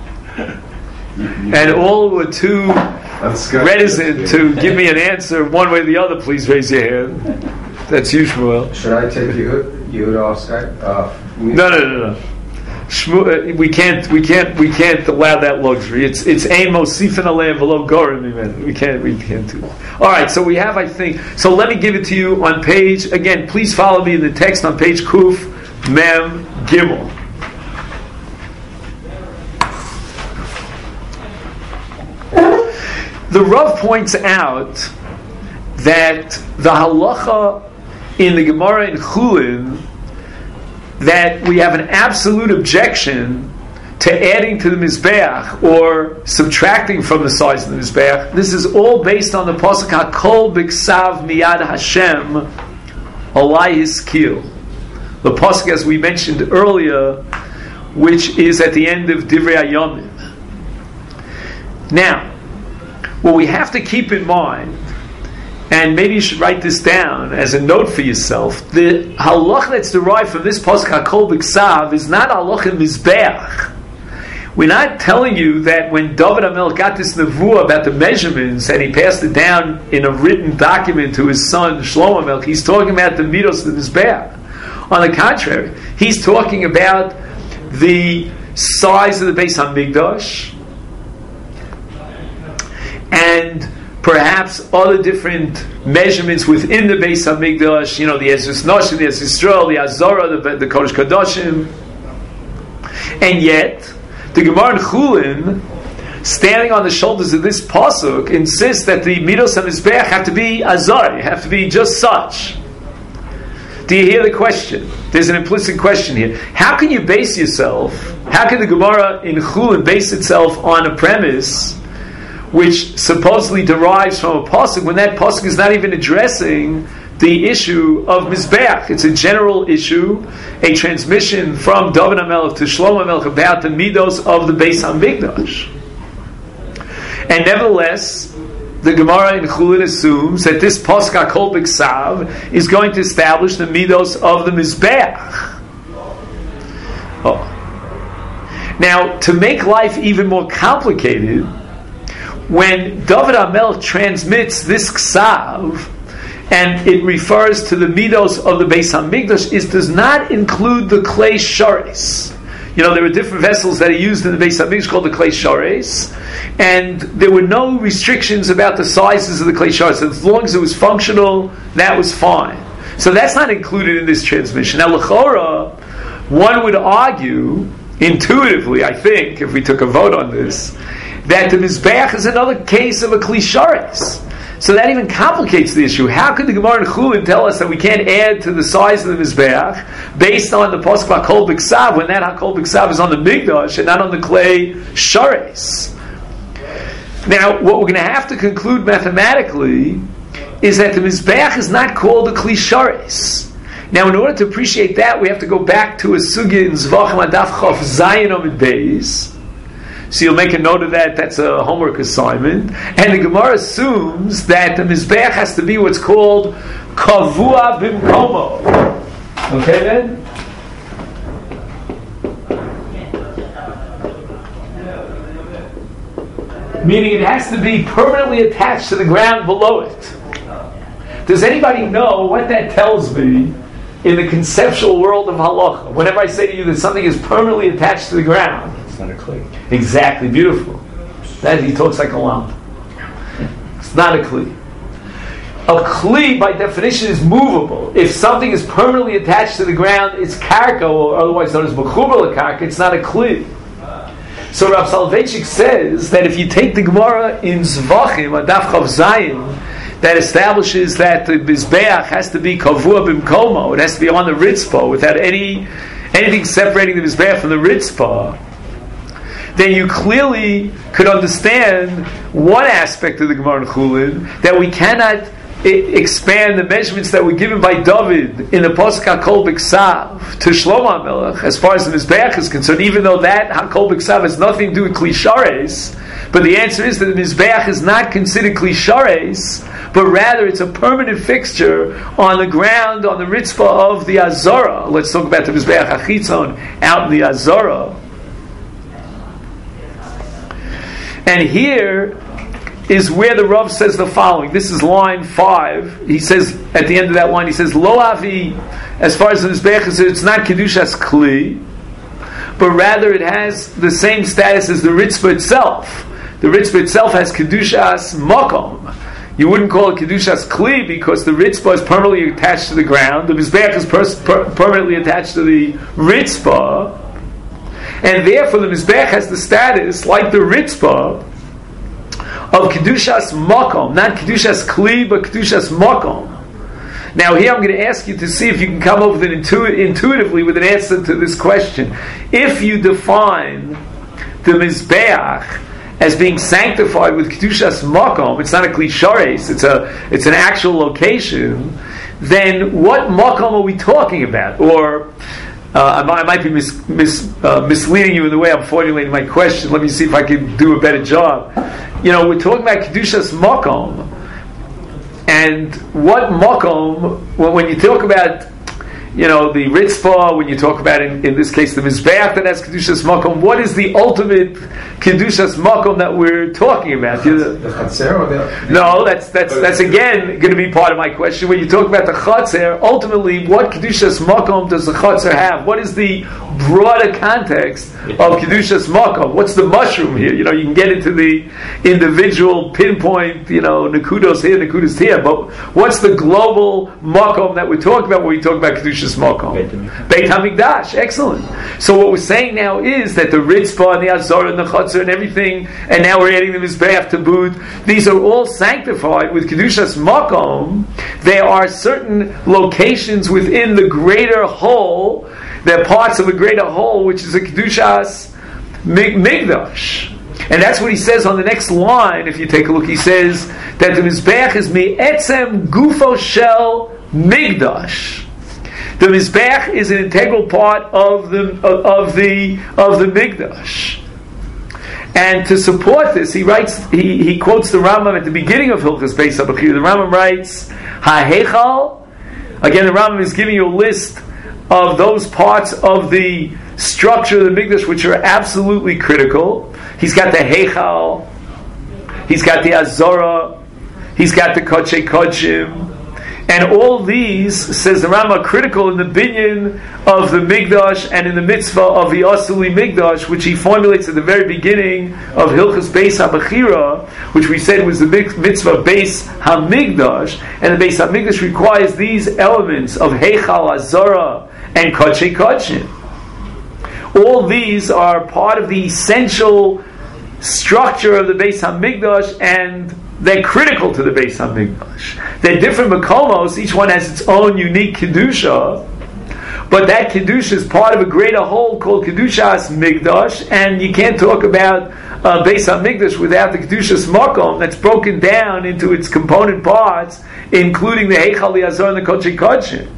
And all who are too reticent to give me an answer one way or the other, please raise your hand. That's you, Shmuel. Should I take you you off Skype? Uh, no, no, no, no. Shmuel, we can't, we can't, we can't allow that luxury. It's it's ein mosifin aleim v'lo gorim mimenu. We can't, we can't do that. All right, so we have, I think. So let me give it to you on page. Again, please follow me in the text on page Kuf Mem Gimel. The Rav points out that the halacha in the Gemara in Chulin, that we have an absolute objection to adding to the Mizbeach or subtracting from the size of the Mizbeach. This is all based on the Pasuk HaKol B'Ksav Miyad Hashem Alai Hiskil. The Pasuk, as we mentioned earlier, which is at the end of Divrei HaYomim. Now, what we have to keep in mind, and maybe you should write this down as a note for yourself, the halach that's derived from this Pasuk HaKol B'Ksav is not halach in Mizbeach. We're not telling you that when David HaMelech got this nevuah about the measurements and he passed it down in a written document to his son Shlomo HaMelech, he's talking about the midos of the Mizbeach. On the contrary, he's talking about the size of the Beis HaMikdash and perhaps other different measurements within the Beis HaMikdash, you know, the Ezras Noshim, the Ezras Yisrael, the Azorah, the, the Kodesh Kadoshim. And yet, the Gemara in Chulin, standing on the shoulders of this pasuk, insists that the Midos HaMizbeach have to be Azor, have to be just such. Do you hear the question? There's an implicit question here. How can you base yourself, how can the Gemara in Chulin base itself on a premise which supposedly derives from a pasuk when that pasuk is not even addressing the issue of Mizbeach? It's a general issue, a transmission from David HaMelech to Shlomo HaMelech about the midos of the Beis HaMikdash. And nevertheless, the Gemara in Chulin assumes that this pasuk HaKol B'Ksav is going to establish the midos of the Mizbeach. Oh. Now, to make life even more complicated, when David HaMelech transmits this ksav, and it refers to the midos of the Beis Hamikdash, it does not include the klei shares. You know, there were different vessels that are used in the Beis Hamikdash called the klei shares, and there were no restrictions about the sizes of the klei shares. As long as it was functional, that was fine. So that's not included in this transmission. Now, l'chora, one would argue, intuitively, I think, if we took a vote on this, that the Mizbeach is another case of a Kli Shares. So that even complicates the issue. How could the Gemara in Chulin tell us that we can't add to the size of the Mizbeach based on the Pasuk HaKol B'Ksav, when that HaKol B'Ksav is on the Migdash and not on the Klei Shares? Now, what we're going to have to conclude mathematically is that the Mizbeach is not called a Kli Shares. Now, in order to appreciate that, we have to go back to a sugya in Zvachim Adaf Chof Zayin Amid Beis. So you'll make a note of that. That's a homework assignment. And the Gemara assumes that the Mizbeach has to be what's called Kavua Bimkomo. Okay, then? Meaning it has to be permanently attached to the ground below it. Does anybody know what that tells me in the conceptual world of halacha? Whenever I say to you that something is permanently attached to the ground, It's not a kli. exactly, beautiful. That he talks like a lamp. It's not a kli. A kli, by definition, is movable. If something is permanently attached to the ground, it's karka, or otherwise known as mechuber karka. It's not a kli. So Rav Soloveitchik says that if you take the Gemara in Zvachim, Adaf Chav Zayin, that establishes that the Mizbeach has to be kavua b'mkomo, it has to be on the Ritzpah without any anything separating the Mizbeach from the Ritzpah, then you clearly could understand one aspect of the Gemara in Chulin, that we cannot I- expand the measurements that were given by David in the Pasuk HaKol B'Ksav to Shlomo HaMelech as far as the Mizbeach is concerned, even though that HaKol B'Ksav has nothing to do with Kli Shares. But the answer is that the Mizbeach is not considered Kli Shares, but rather it's a permanent fixture on the ground, on the Ritzpah of the Azara. Let's talk about the Mizbeach HaChitzon out in the Azara. And here is where the Rav says the following. This is line five. He says, at the end of that line, he says, Lo avi, as far as the Mizbeach is, it's not Kedushas Kli, but rather it has the same status as the Ritzpah itself. The Ritzpah itself has Kedushas Makom. You wouldn't call it Kedushas Kli because the Ritzpah is permanently attached to the ground. The Mizbeach is per- per- permanently attached to the Ritzpah. And therefore the Mizbeach has the status, like the Ritzpah, of Kedushas Makom. Not Kedushas Kli, but Kedushas Makom. Now here I'm going to ask you to see if you can come up with an intu- intuitively with an answer to this question. If you define the Mizbeach as being sanctified with Kedushas Makom, it's not a Kli Shares, it's a it's an actual location, then what Makom are we talking about? Or uh, I, might, I might be mis, mis, uh, misleading you in the way I'm formulating my question. Let me see if I can do a better job. You know, we're talking about Kedushas Makom, and what Makom, well, when you talk about, you know, the Ritzpah, when you talk about, in, in this case, the Mizbeach that has Kedushas Makom, what is the ultimate Kedushas Makom that we're talking about? The Chatzer or the... No, that's that's that's again going to be part of my question. When you talk about the Chatzer, ultimately, what Kedushas Makom does the Chatzer have? What is the broader context of Kedushas Makom? What's the mushroom here? You know, you can get into the individual pinpoint, you know, Nakudos here, Nakudos here, but what's the global Makom that we're talking about when we talk about Kedushas Makom? Beit HaMikdash. Excellent. So what we're saying now is that the Ritzpah and the Azara and the Chatzer and everything, and now we're adding the Mizbeach to boot, these are all sanctified with Kedushas Makom. There are certain locations within the greater whole, they're parts of a greater whole, which is a Kedushas Migdash. And that's what he says on the next line. If you take a look, he says that the Mizbeach is Me'etzem Gufo Shel Migdash. The Mizbeach is an integral part of the of, of the of the Migdash. And to support this, he writes, he, he quotes the Rambam at the beginning of Hilchos Beis HaBechira. The Rambam writes, HaHechal. Again, the Rambam is giving you a list of those parts of the structure of the Mikdash which are absolutely critical. He's got the Heichal, he's got the Azorah, he's got the Kodshe Kodshim, and all these, says the Rama, are critical in the binyan of the Mikdash and in the mitzvah of the Asuli Mikdash, which he formulates at the very beginning of Hilchas Beis HaBechira, which we said was the mitzvah Beis HaMikdash, and the Beis HaMikdash requires these elements of Heichal, Azorah, and Kodshe Kodshim. All these are part of the essential structure of the Beis HaMikdash, and they're critical to the Beis HaMikdash. They're different makomos, each one has its own unique kedusha, but that kedusha is part of a greater whole called Kedushas Mikdash, and you can't talk about uh, Beis HaMikdash without the Kedushas Makom that's broken down into its component parts, including the Heichal, the Azor, and the Kodshe Kodshim.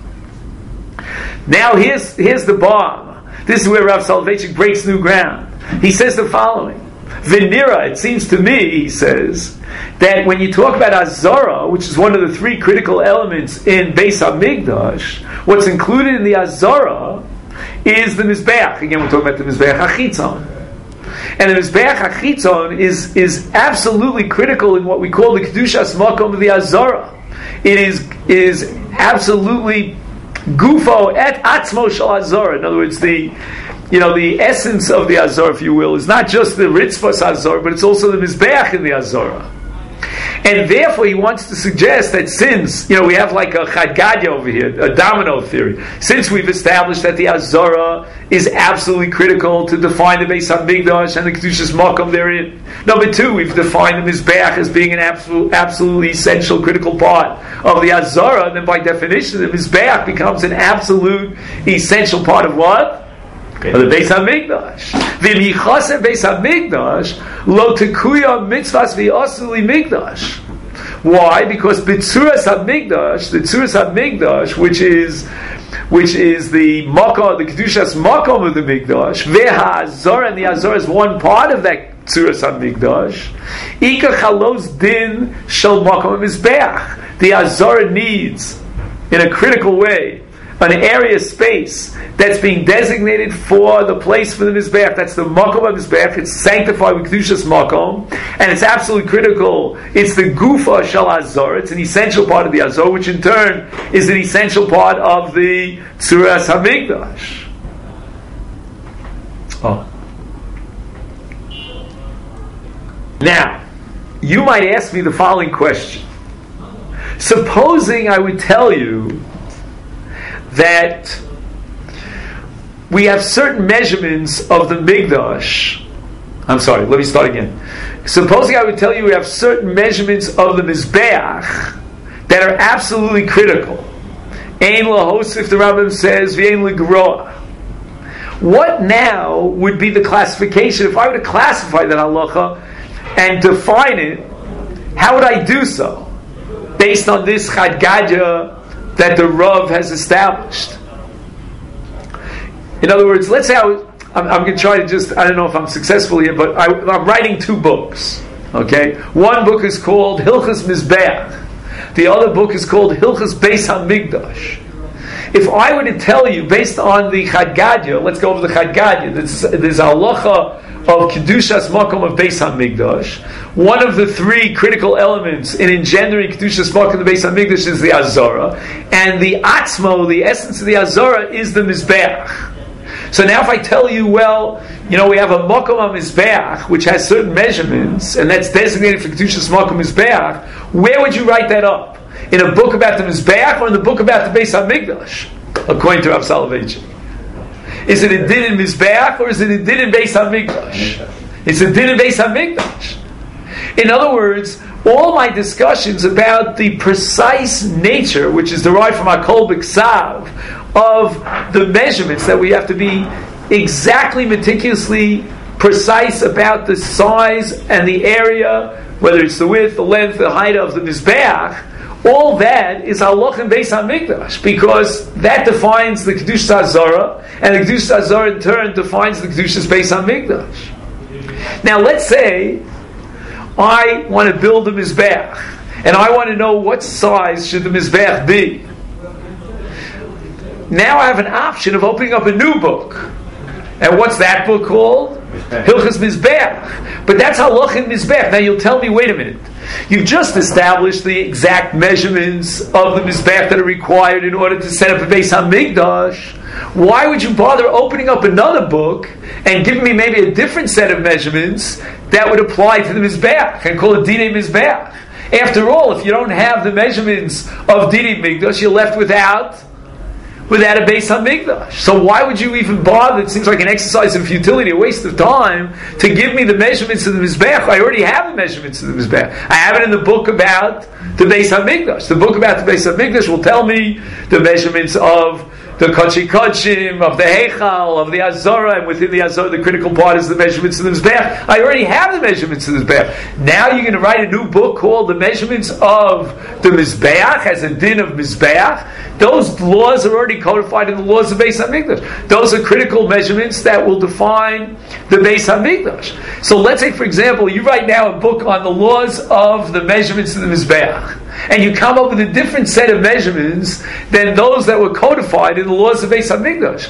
Now here's, here's the bomb. This is where Rav Soloveitchik breaks new ground. He says the following: Vinira, it seems to me, he says, that when you talk about Azorah, which is one of the three critical elements in Beis HaMikdash, what's included in the Azorah is the Mizbeach. Again, we're talking about the Mizbeach HaChitzon. And the Mizbeach HaChitzon is, is absolutely critical in what we call the Kedushas Makom of the Azorah. It is, is absolutely Gufo et Atzmo Shel Azorah. In other words, the you know, the essence of the Azor, if you will, is not just the Ritzvos Azor, but it's also the Mizbeach in the Azorah. And therefore he wants to suggest that since, you know, we have like a Chad Gadya over here, a domino theory, since we've established that the Azorah is absolutely critical to define the Beis HaMikdash and the Kedushas Makom therein. Number two, we've defined the Mizbeach as being an absolute, absolutely essential, critical part of the Azorah, and then by definition the Mizbeach becomes an absolute, essential part of what? Okay. The Beis HaMikdash. V'michase Beis HaMikdash lo tekuya mitzvahs v'asuli Mikdash. Why? Because b'tzuras HaMikdash, the tzuras HaMikdash, which is which is the makom, the kedushas makom of the Mikdash, ve'ha'azor, and the Azor is one part of that tzuras HaMikdash. Ika chalos din shel makom mizbeach. The Azor needs, in a critical way, an area space that's being designated for the place for the Mizbeach. That's the Makom of Mizbeach. It's sanctified with Kedushas Makom, and it's absolutely critical. It's the Gufa Shel Azor. It's an essential part of the Azor, which in turn is an essential part of the Tzuras HaMikdash. Oh. Now, you might ask me the following question. Supposing I would tell you that we have certain measurements of the Mikdash. I'm sorry, let me start again. Supposing I would tell you we have certain measurements of the Mizbeach that are absolutely critical. Ein lahosif, the Rambam says, v'ein legroa. What now would be the classification? If I were to classify that halacha and define it, how would I do so? Based on this Chad Gadya that the Rav has established. In other words, let's say I was, I'm, I'm going to try to just, I don't know if I'm successful here, but I, I'm writing two books. Okay? One book is called Hilchas Mizbeach. The other book is called Hilchas Beis HaMikdash. If I were to tell you, based on the Chad Gadya, let's go over the Chad Gadya, there's, there's a halacha of Kedushas Makom of Beis HaMikdash. One of the three critical elements in engendering Kedushas Makom of Beis HaMikdash is the Azorah, and the Atzmo, the essence of the Azorah, is the Mizbeach. So now if I tell you, well, you know, we have a Makom HaMizbeach, which has certain measurements, and that's designated for Kedushas Makom Mizbeach, where would you write that up? In a book about the Mizbeach or in the book about the Beis HaMikdash? According to Rav Soloveitchik. Is it a din in Mizbeach or is it a din in Beis HaMikdash? It's a din in Beis HaMikdash. In other words, all my discussions about the precise nature, which is derived from Hakol B'Ksav, of the measurements, that we have to be exactly, meticulously precise about the size and the area, whether it's the width, the length, the height of the Mizbeach, all that is halach in Beis HaMikdash, because that defines the Kedushas Azorah, and the Kedushas Azorah in turn defines the Kedushas Beis HaMikdash. Now let's say I want to build a Mizbeach, and I want to know what size should the Mizbeach be. now I have an option of opening up a new book. And what's that book called? Hilchas Mizbeach. But that's Halach in Mizbeach. Now you'll tell me, wait a minute. You've just established the exact measurements of the Mizbeach that are required in order to set up a Beis HaMikdash. Why would you bother opening up another book and giving me maybe a different set of measurements that would apply to the Mizbeach and call it Dinei Mizbeach? After all, if you don't have the measurements of Dinei Mikdash, you're left without without a Beis HaMikdash. So why would you even bother? It seems like an exercise in futility, a waste of time, to give me the measurements of the Mizbeach. I already have the measurements of the Mizbeach. I have it in the book about the Beis HaMikdash. The book about the Beis HaMikdash will tell me the measurements of the Kodesh Kodeshim, of the Heichal, of the Azorah, and within the Azorah, the critical part is the measurements of the Mizbeach. I already have the measurements of the Mizbeach. Now you're going to write a new book called The Measurements of the Mizbeach, as a din of Mizbeach. Those laws are already codified in the laws of Beis HaMikdash. Those are critical measurements that will define the Beis HaMikdash. So let's say, for example, you write now a book on the laws of the measurements of the Mizbeach, and you come up with a different set of measurements than those that were codified in the laws of Beis HaMikdash.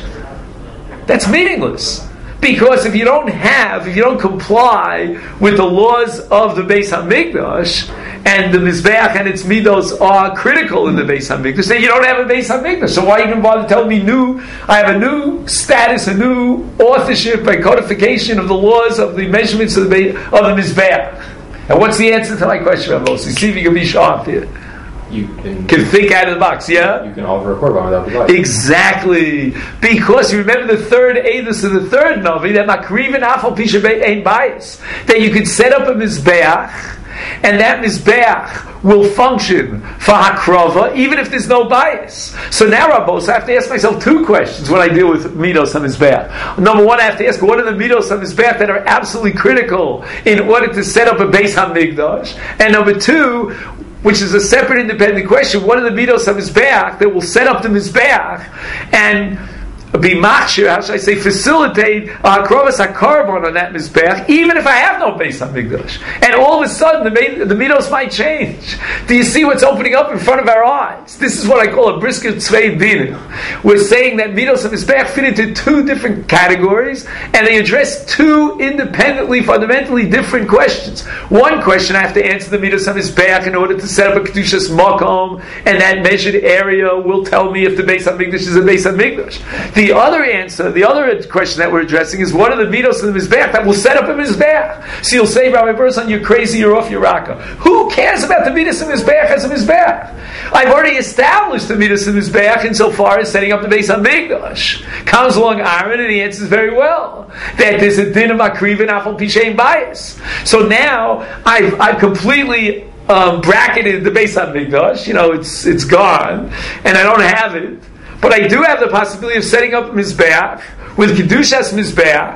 That's meaningless. Because if you don't have, if you don't comply with the laws of the Beis HaMikdash, and the Mizbeach and its midos are critical in the Beis HaMikdash, then you don't have a Beis HaMikdash. So why even bother telling me new? I have a new status, a new authorship, a codification of the laws of the measurements of the, of the Mizbeach. And what's the answer to my question, Rabbi Moshe? See if you can be sharp here. You can, can think out of the box, yeah? You can alter a korban without the light. Exactly. Because you remember the third Eidos of the third Navi, that Makriven Afal Pisha Ein Bias, that you could set up a Mizbeach, and that Mizbeach will function for Hakrova, even if there's no bias. So now, Rabbos, I have to ask myself two questions when I deal with Midos and Mizbeach. Number one, I have to ask, what are the Midos and Mizbeach that are absolutely critical in order to set up a Beis HaMikdash? And number two, which is a separate independent question, what are the Midos of Mizbeach that will set up the Mizbeach and be machshir, how should I say, facilitate uh, Krovas HaKarban on that Mizbeach, even if I have no Beis HaMikdash. And all of a sudden, the, the Midos might change. Do you see what's opening up in front of our eyes? This is what I call a brisket tzvei dinim. We're saying that Midos and Mizbeach fit into two different categories, and they address two independently, fundamentally different questions. One question, I have to answer the Midos and Mizbeach in order to set up a Kedushas Makom, and that measured area will tell me if the Beis HaMikdash is a Beis HaMikdash. The other answer, the other question that we're addressing is what are the midos of the Mizbeach that will set up a Mizbeach? So you'll say, Rabbi Burson, you're crazy, you're off your rocker. Who cares about the midos of the Mizbeach as a Mizbeach? I've already established the midos of the Mizbeach insofar as setting up the Beis HaMikdash. Comes along Aaron and he answers very well that there's a din of Makriv and Afal Pishein bias. So now I've, I've completely um, bracketed the Beis HaMikdash. You know, it's it's gone, and I don't have it. But I do have the possibility of setting up a Mizbeach with Kedushas Mizbeach,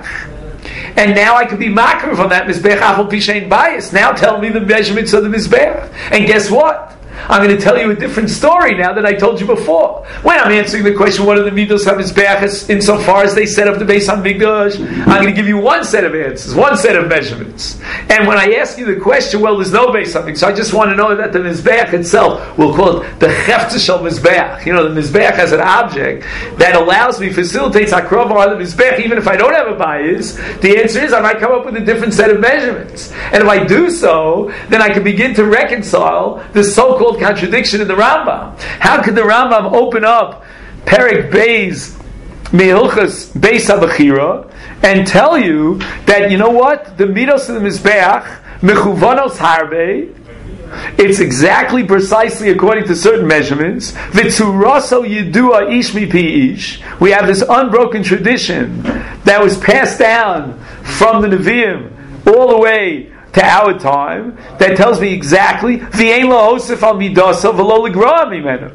and now I could be makriv on that Mizbeach Afal Pishein bias. Now tell me the measurements of the Mizbeach. And guess what? I'm going to tell you a different story now than I told you before. When I'm answering the question, what are the midos HaMizbeach insofar as they set up the Beis HaMikdash, I'm going to give you one set of answers, one set of measurements. And when I ask you the question, well, there's no Beis HaMikdash, so I just want to know that the Mizbeach itself, we'll call it the Chefta Shel Mizbeach. You know, the Mizbeach as an object that allows me, facilitates Hakrova on the Mizbeach, even if I don't have a bias. The answer is I might come up with a different set of measurements. And if I do so, then I can begin to reconcile the so-called contradiction in the Rambam. How could the Rambam open up Perek Beis Mehilchas Beis HaBechira and tell you that, you know what, the midos of the Mizbeach mechuvanos harbe, it's exactly precisely according to certain measurements. V'tzuraso yidua ish mipi ish. We have this unbroken tradition that was passed down from the Nevi'im all the way to our time that tells me exactly v'ein lo osef al midasa v'lo legra mimenu.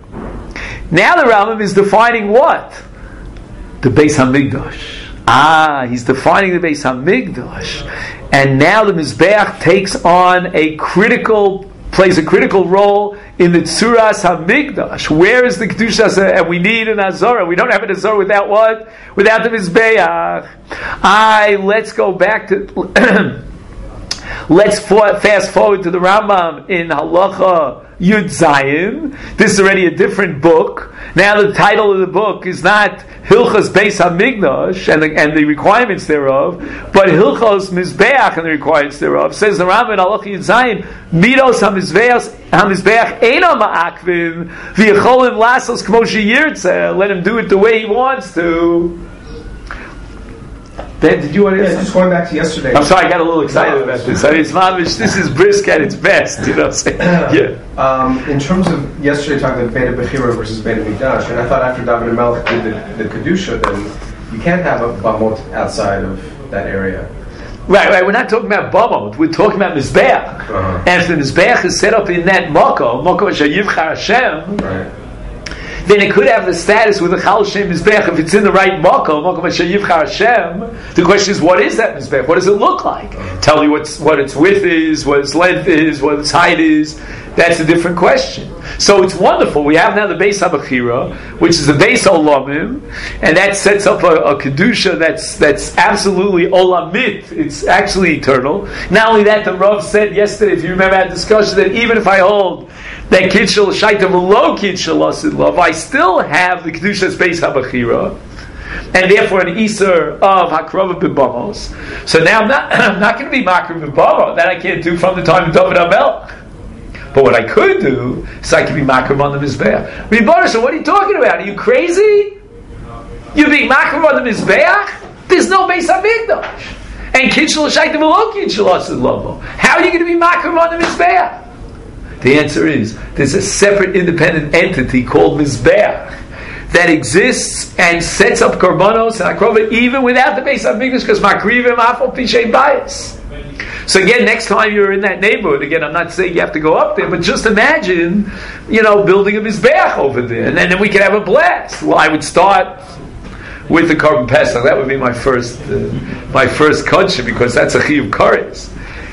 Now the Rambam is defining what? The Beis HaMikdash. Ah, he's defining the Beis HaMikdash, and now the Mizbeach takes on a critical, plays a critical role in the Tzuras HaMikdash. Where is the Kedushas? And we need an Azorah. We don't have an Azorah without what? Without the Mizbeach. Ah, let's go back to Let's fast forward to the Rambam in Halacha Yud Zayin. This is already a different book. Now the title of the book is not Hilchos Beis HaMikdash and the, and the requirements thereof, but Hilchos Mizbeach and the requirements thereof. Says the Rambam in Halacha Yud Zayin, Midos HaMizbeach HaMizbeach Eino Ma'akvin V'yecholim Lasos Kmo Sheyirtzeh. Let him do it the way he wants to. Ben, did you want to? Yeah, just going back to yesterday. I'm sorry, I got a little excited about this. I mean, it's mamish. This is brisk at its best. You know what I'm saying? Yeah. Um, in terms of yesterday, talking about Beta Bechira versus Beta Mikdash, and I thought after David Melech did the, the kedusha, then you can't have a bamot outside of that area. Right, right. We're not talking about bamot. We're talking about mizbeach. Uh-huh. And if the mizbeach is set up in that makom, makom sheyivchar Hashem, Right. then it could have the status with a Chal Shem Mizbech if it's in the right Makom, Makom Sheyivchar Hashem. The question is, what is that Mizbech? What does it look like? Tell me what's, what its width is, what its length is, what its height is. That's a different question. So it's wonderful. We have now the Beis HaBechira, which is the Beis Olamim, and that sets up a, a Kedusha that's that's absolutely Olamit. It's actually eternal. Not only that, the Rav said yesterday, if you remember our discussion, that even if I hold that Kitshel Shaita below Kitshel Asid Love, I still have the Kedusha's Beis HaBechira, and therefore an Iser of Hakrava B'Bamos. So now I'm not, I'm not going to be Makrim B'Bamos. That I can't do from the time of David HaMelech. But what I could do is I could be Makrim on the Mizbeach. Rebbe, so what are you talking about? Are you crazy? You're being Makrim on the Mizbeach? There's no Beis HaMikdash. And Kitshel Shaita below Kitshel Asid Love. How are you going to be Makrim on the Mizbeach? The answer is, there's a separate independent entity called Mizbeach that exists and sets up Korbanos and Akrova even without the Beis HaMikdash, because Makrivim Afal Pishay Bias. So again, next time you're in that neighborhood, again, I'm not saying you have to go up there, but just imagine, you know, building a Mizbeach over there, and then, then we could have a blast. Well, I would start with the Korban Pesach. That would be my first, uh, my first kosher, because that's a Chiyuv Karetz.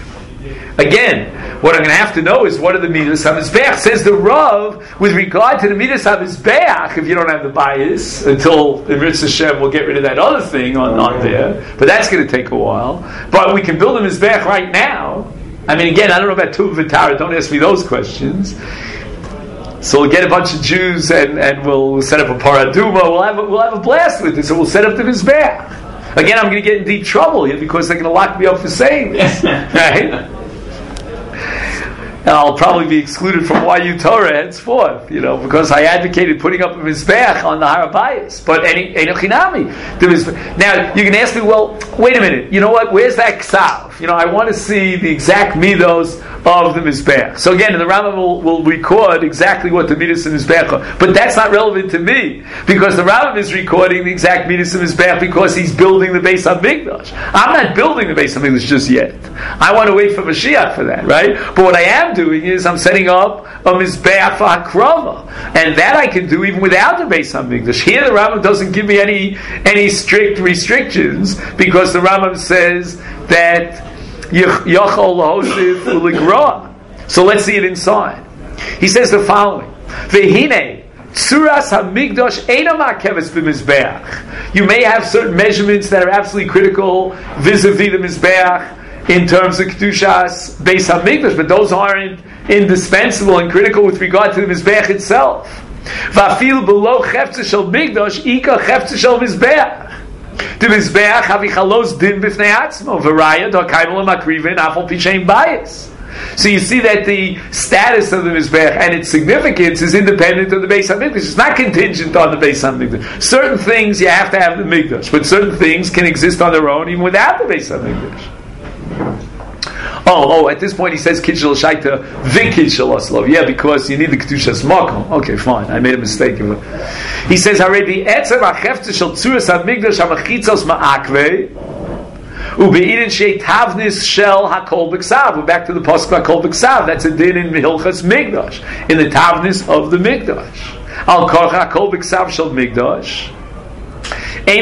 Again, what I'm going to have to know is what are the Midas HaMizbeach. Says the Rav, with regard to the Midas HaMizbeach, if you don't have the bias, until in Ritz Hashem we'll get rid of that other thing on, on there, but that's going to take a while. But we can build a Mizbeach right now. I mean, again, I don't know about Tuv V'Tara, don't ask me those questions. So we'll get a bunch of Jews and, and we'll set up a Paraduma, we'll have a, we'll have a blast with this, and we'll set up the Mizbeach. Again, I'm going to get in deep trouble here because they're going to lock me up for saying this. Right? I'll probably be excluded from Y U Torah henceforth, you know, because I advocated putting up a Mizbeach on the Har HaBayis. But any Chinami. Now, you can ask me, well, wait a minute, you know what, where's that Ksav? You know, I want to see the exact Midos of the Mizbeach. So again, the Rambam will, will record exactly what the Midos of Mizbeach are. But that's not relevant to me, because the Rambam is recording the exact Midos of Mizbeach because he's building the Beis HaMikdash. I'm not building the Beis HaMikdash just yet. I want to wait for Mashiach for that, right? But what I am doing is I'm setting up a Mizbeach for Hakrava. And that I can do even without the Beis HaMikdash. Here the Rambam doesn't give me any any strict restrictions, because the Rambam says that Yachol Lahosif Uligra. So let's see it inside. He says the following: Vehine Tzuras HaMikdash Eina Ma'akeves b'Mizbeach. You may have certain measurements that are absolutely critical vis-a-vis the Mizbeach in terms of Kedushas Beis HaMikdash, but those aren't indispensable and critical with regard to the Mizbeach itself. Va'afil below Chefza Shel Mikdash Ika Chefza Shel Mizbeach. The Mizbeach havichalos din b'fnei atzmo v'raya d'akaimel ha'makrivin afal pishein bias. So you see that the status of the Mizbeach and its significance is independent of the Beis HaMikdash. It's not contingent on the Beis HaMikdash. Certain things you have to have the Mikdash, but certain things can exist on their own even without the Beis HaMikdash. Oh, oh! At this point, he says Kitshel Shaita v'Kitshel Aslov. Yeah, because you need the Kedushas Makom. Okay, fine. I made a mistake. He says, "Already etzer ha'cheftzah shel tzuras hamikdash hamachitzos ma'akvei ubeidin shei tavnis shel hakol b'ksav." We're back to the pasuk hakol b'ksav. That's a din in Hilchas Mikdash, in the tavnis of the Mikdash. Al korach hakol b'ksav shel Mikdash. But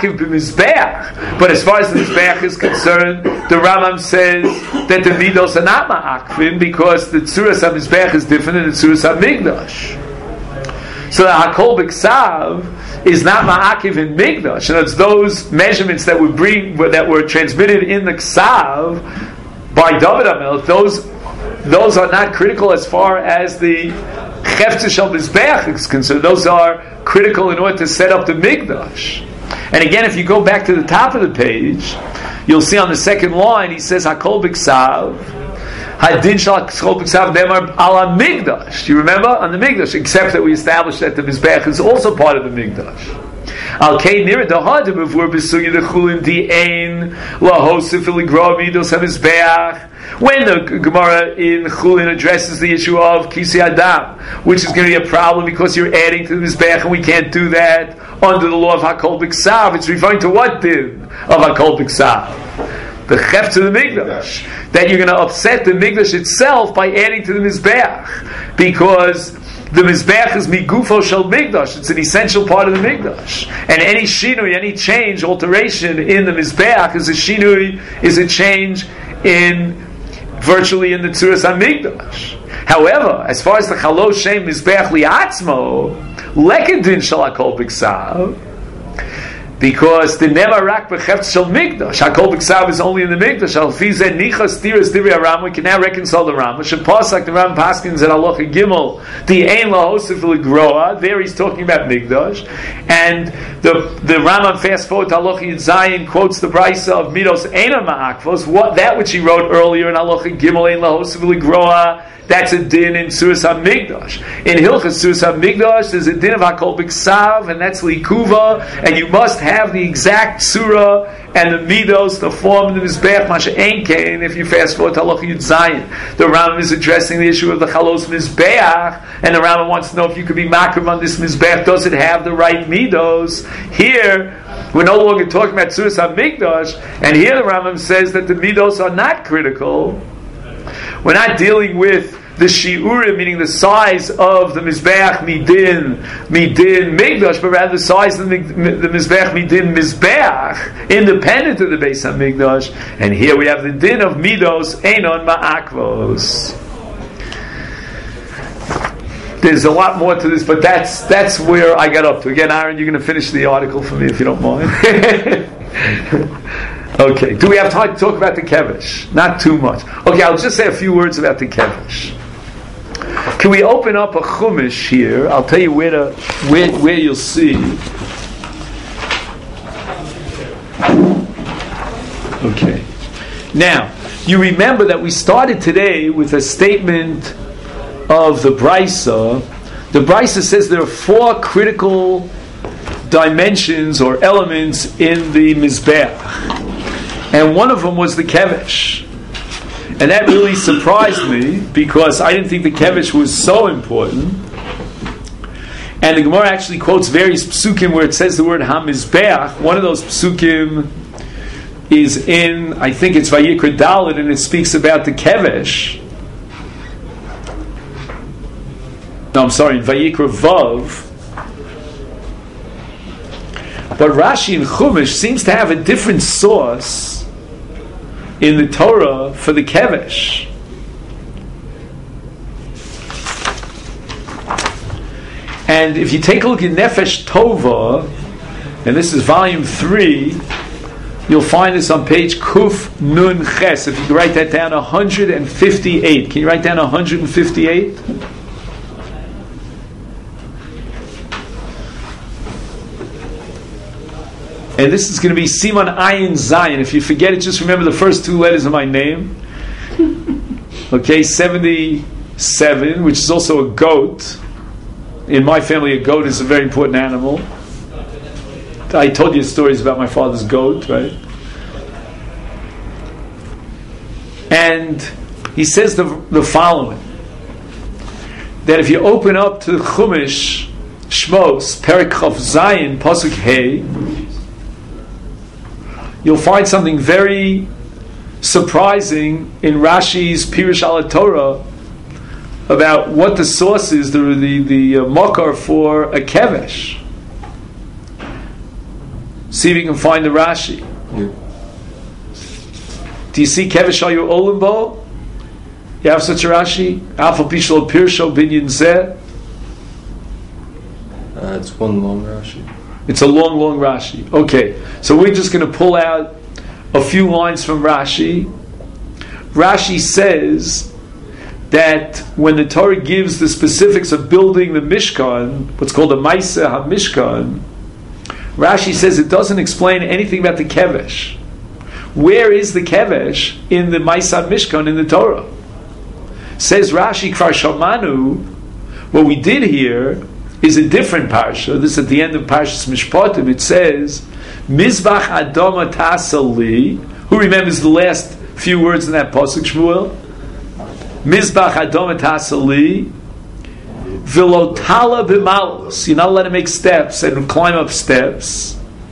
as far as the Mizbeach is concerned, the Rambam says that the Midos are not Ma'akvin, because the Tzuras HaMizbeach is different than the Tzuras HaMikdash. So the Hakol B'Ksav is not Ma'akiv in Mikdash, and it's those measurements that were bring, that were transmitted in the Ksav by David HaMelech, those those are not critical as far as the Chefetz Shel Mizbeach is concerned. Those are critical in order to set up the Mikdash. And again, if you go back to the top of the page, you'll see on the second line, he says, Hakol B'Ksav, Hadin Shal Hakol B'Ksav Demar Ala Mikdash. Do you remember? On the Mikdash, except that we established that the Mizbeach is also part of the Mikdash. Al Kei Nira Dahad B'Vur B'Sugi D'Chulin Di'ein Lahosif Iligra Midos HaMizbeach. When the Gemara in Chulin addresses the issue of Kisi Adam, which is going to be a problem because you're adding to the Mizbeach and we can't do that under the law of Hakol B'Ksav, it's referring to what din of Hakol B'Ksav? The Chef to the Mikdash. That you're going to upset the Mikdash itself by adding to the Mizbeach. Because the Mizbeach is Migufo Shel Mikdash. It's an essential part of the Mikdash. And any shinui, any change, alteration in the Mizbeach is a shinui, is a change in virtually in the Tzuras HaMikdash. However, as far as the Chalosh Shem Mizbeach Li'atzmo, Lekadin Shal HaKol B'Ksav, because the Nema Rak B'Chefetz Shel Mikdash, HaKol B'Ksav is only in the Mikdash, Al Fizeh Nichas Tiras Divrei HaRambam, we can now reconcile the Rambam, Shepasak, the Rambam Paskins at Halacha Gimel, the Ein Lahosif L'Groa, there he's talking about Mikdash, and the the Rambam fast forward to Halacha Yud Zayin quotes the Brisa of Midos Eina Ma'akvos, what that which he wrote earlier in Halacha Gimel, Ein Lahosif L'Groa, that's a din in Tzuras HaMikdash. In Hilchas Tzuras HaMikdash, there's a din of Hakol B'Ksav, and that's Likuva, and you must have the exact surah and the midos, the form of the Mizbeach, Masha Ein Kain, if you fast forward to Halacha Yud Zayin. The Rambam is addressing the issue of the Chalos Mizbeach, and the Rambam wants to know if you could be makriv on this Mizbeach, does it have the right midos? Here, we're no longer talking about Tzuras HaMikdash, and here the Rambam says that the midos are not critical. We're not dealing with the shiurim, meaning the size of the mizbeach midin midin migdash, but rather the size of the, the mizbeach midin mizbeach, independent of the Beis Hamikdash. And here we have the din of midos einon ma'akvos. There's a lot more to this, but that's that's where I got up to. Again, Aaron, you're going to finish the article for me if you don't mind. Okay, do we have time to talk about the Kevish? Not too much. Okay, I'll just say a few words about the Kevish. Can we open up a Chumash here? I'll tell you where to, where, where you'll see. Okay. Now, you remember that we started today with a statement of the Brisa. The Brisa says there are four critical dimensions or elements in the Mizbeach. And one of them was the Kevish. And that really surprised me because I didn't think the Kevish was so important. And the Gemara actually quotes various psukim where it says the word HaMizbeach. One of those psukim is in, I think it's Vayikra Dalet, and it speaks about the Kevish. No, I'm sorry, in Vayikra Vav. But Rashi in Chumash seems to have a different source in the Torah for the Kevish. And if you take a look at Nefesh Tova, and this is volume three, you'll find this on page Kuf Nun Ches. If you can write that down, one hundred fifty-eight. Can you write down one hundred fifty-eight? And this is going to be Siman Ayin Zayin. If you forget it, just remember the first two letters of my name. Okay, seventy-seven, which is also a goat. In my family, a goat is a very important animal. I told you stories about my father's goat, right? And he says the, the following, that if you open up to the Chumash, Shmos, Perek Chav Zayin, Pasuk Hey, you'll find something very surprising in Rashi's Pirush al Torah about what the source is, the the, the uh, makar for a kevesh. See if you can find the Rashi. Yeah. Do you see kevesh al your olimbo? You have such a Rashi? Alpha Pishal Pirsho Binyan Zeh. Uh, it's one long Rashi. It's a long, long Rashi. Okay, so we're just going to pull out a few lines from Rashi. Rashi says that when the Torah gives the specifics of building the Mishkan, what's called the Maaseh HaMishkan, Rashi says it doesn't explain anything about the Kevesh. Where is the Kevesh in the Maaseh HaMishkan in the Torah? Says Rashi, Kvar Shamanu, what we did here is a different parsha. This is at the end of Parshas Mishpatim. It says, Mizbach Adama Tasali. Who remembers the last few words in that pasuk, Shmuel? Mizbach Adama Tasali. Vilotala b'malos. You're not allowed to make steps and climb up steps.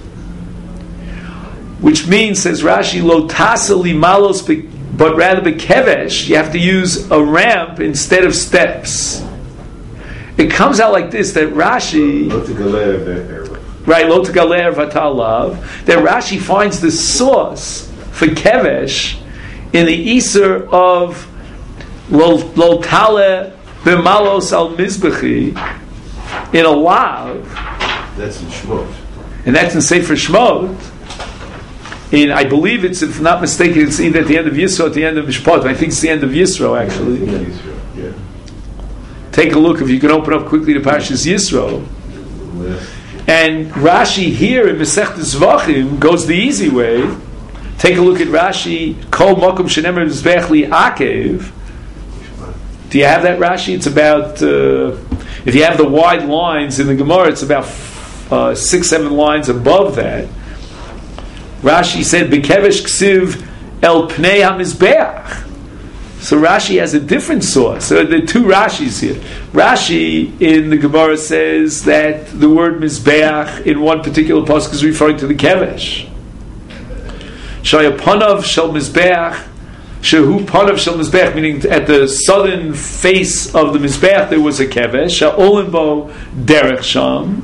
Which means, says Rashi, lo tasali malos, but rather bekevesh. You have to use a ramp instead of steps. It comes out like this, that Rashi, right, lo tegaler vatalav, that Rashi finds the source for kevesh in the Isser of lo, lo tale b'malos al mizbechi in a lav. That's in Shmot. And that's in Sefer Shmot. In, I believe it's, if not mistaken, it's either at the end of Yisro or at the end of Mishpat. I think it's the end of Yisro, actually. Yeah, Yisro, yeah. Take a look, if you can open up quickly to Parshas Yisro. And Rashi here in Masechtas Zvachim goes the easy way. Take a look at Rashi, Kol Mokum Shenemer Mizbech Li Akev. Do you have that, Rashi? It's about, uh, if you have the wide lines in the Gemara, it's about uh, six, seven lines above that. Rashi said, Bekevesh Ksiv El Pnei HaMizbeach. So Rashi has a different source. So there are two Rashis here. Rashi in the Gemara says that the word Mizbeach in one particular pasuk is referring to the Kevesh. Shaya Panav Shel Mizbeach, Shehu Panav Shel Mizbeach, meaning at the southern face of the Mizbeach there was a Kevesh. Sha'olim Bo Derech Sham.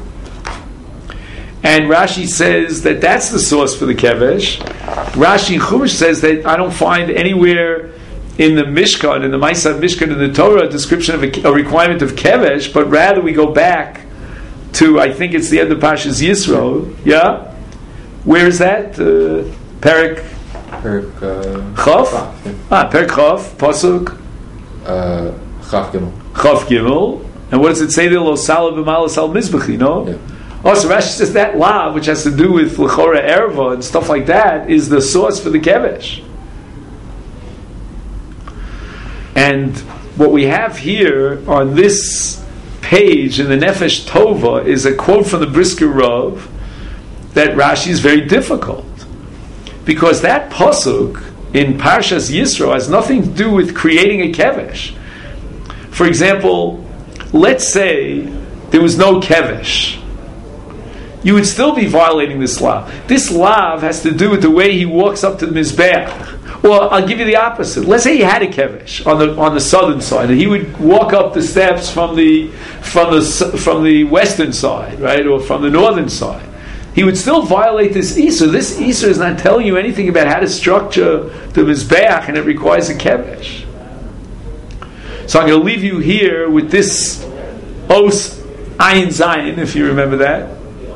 And Rashi says that that's the source for the Kevesh. Rashi in Chumash says that I don't find anywhere in the Mishkan, in the Maaseh Mishkan in the Torah, a description of a, a requirement of Kevesh, but rather we go back to, I think it's the end of Parshas Yisro. Yeah? Where is that? Uh, Perik Perik uh, Chof? Ah, Perik Chof, Pasuk? Uh, Chaf Gimel. Chof Gimel. And what does it say there? Lo Sala b'malas al Mizbechi, no? Yeah. Also, Rashi says that law, which has to do with L'chora Erva and stuff like that, is the source for the Kevesh. And what we have here on this page in the Nefesh Tova is a quote from the Brisker Rav that Rashi is very difficult. Because that pasuk in Parshas Yisro has nothing to do with creating a Kevesh. For example, let's say there was no Kevesh. You would still be violating this law. This law has to do with the way he walks up to the Mizbeach. Well, I'll give you the opposite. Let's say he had a kevesh on the on the southern side, and he would walk up the steps from the from the from the western side, right, or from the northern side. He would still violate this Isser. This Isser is not telling you anything about how to structure the Mizbeach, and it requires a kevesh. So I'm going to leave you here with this Os Ayin Zayin, if you remember that.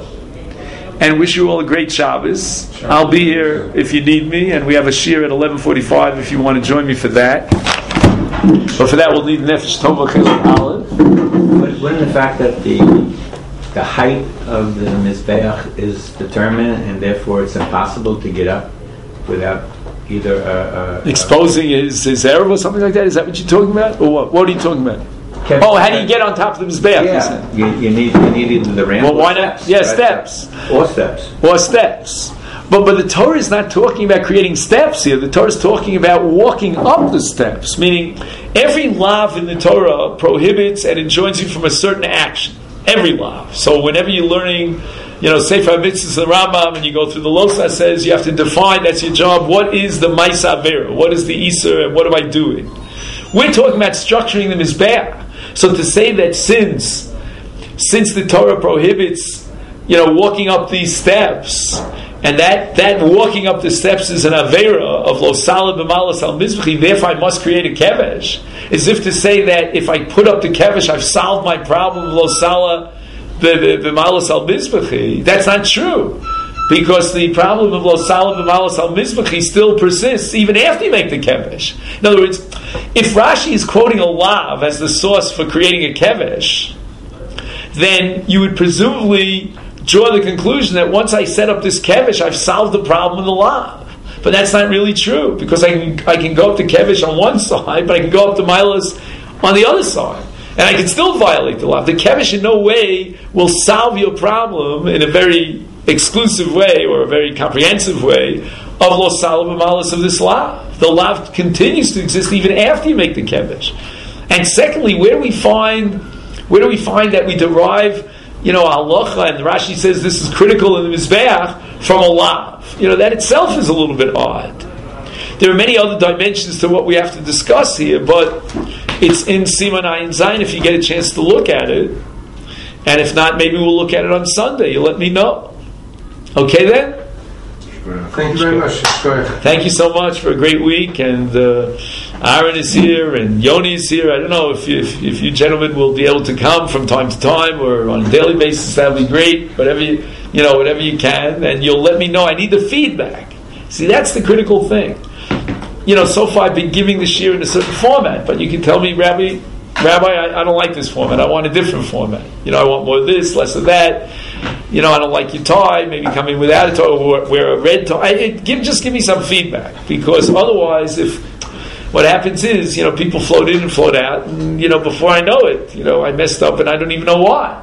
And wish you all a great Shabbos. Sure. I'll be here if you need me, and we have a shir at eleven forty-five if you want to join me for that. But for that, we'll need Nefesh Tova Chesed Aleph. Wouldn't the fact that the the height of the Mizbeach is determined, and therefore it's impossible to get up without either a, a, exposing his his erev or something like that? Is that what you're talking about, or what? What are you talking about? Can, oh, how do you get on top of the Mizbeach? Yeah, you, you need you need either the ramp. Well, why not? Steps, yeah, right? steps. Or steps. Or steps. But but the Torah is not talking about creating steps here. The Torah is talking about walking up the steps. Meaning, every lav in the Torah prohibits and enjoins you from a certain action. Every lav. So whenever you're learning, you know, Sefer HaMitzvahs, the Rambam, and you go through the Losa, says you have to define. That's your job. What is the Maaseh Avera? What is the Isser? And what am I doing? We're talking about structuring the Mizbeach. So to say that since since the Torah prohibits, you know, walking up these steps, and that, that walking up the steps is an Avera of Lo Sala b'malas al Mizbechi, therefore I must create a Kevesh, as if to say that if I put up the Kevesh, I've solved my problem of Lo Sala b'malas al Mizbechi. That's not true. Because the problem of lo salav v'malos al mizbechi still persists even after you make the kevesh. In other words, if Rashi is quoting a lav as the source for creating a kevesh, then you would presumably draw the conclusion that once I set up this kevesh, I've solved the problem of the lav. But that's not really true, because I can I can go up to kevesh on one side, but I can go up to milas on the other side. And I can still violate the law. The kevesh in no way will solve your problem in a very exclusive way or a very comprehensive way of lo salav v'malos of this law. The law continues to exist even after you make the kevesh. And secondly, where do we find where do we find that we derive, you know, halacha, and Rashi says this is critical in the mizbeach from a law? You know, that itself is a little bit odd. There are many other dimensions to what we have to discuss here, but it's in Siman Ayin Zayin if you get a chance to look at it. And if not, maybe we'll look at it on Sunday. You let me know. Okay then? Thank you very much. Go ahead. Thank you so much for a great week. And uh, Aaron is here and Yoni is here. I don't know if you, if, if you gentlemen will be able to come from time to time or on a daily basis. That would be great. Whatever you, you know, whatever you can. And you'll let me know. I need the feedback. See, that's the critical thing. You know, so far I've been giving the shir in a certain format, but you can tell me, Rabbi, Rabbi, I, I don't like this format. I want a different format. You know, I want more of this, less of that. You know, I don't like your tie. Maybe come in without a tie or wear a red tie. I, it, give, just give me some feedback, because otherwise, if what happens is, you know, people float in and float out, and you know, before I know it, you know, I messed up and I don't even know why.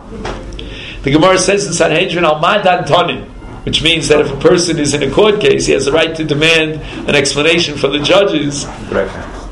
The Gemara says in Sanhedrin, Al Madan Tanin, which means that if a person is in a court case, he has the right to demand an explanation from the judges. Right.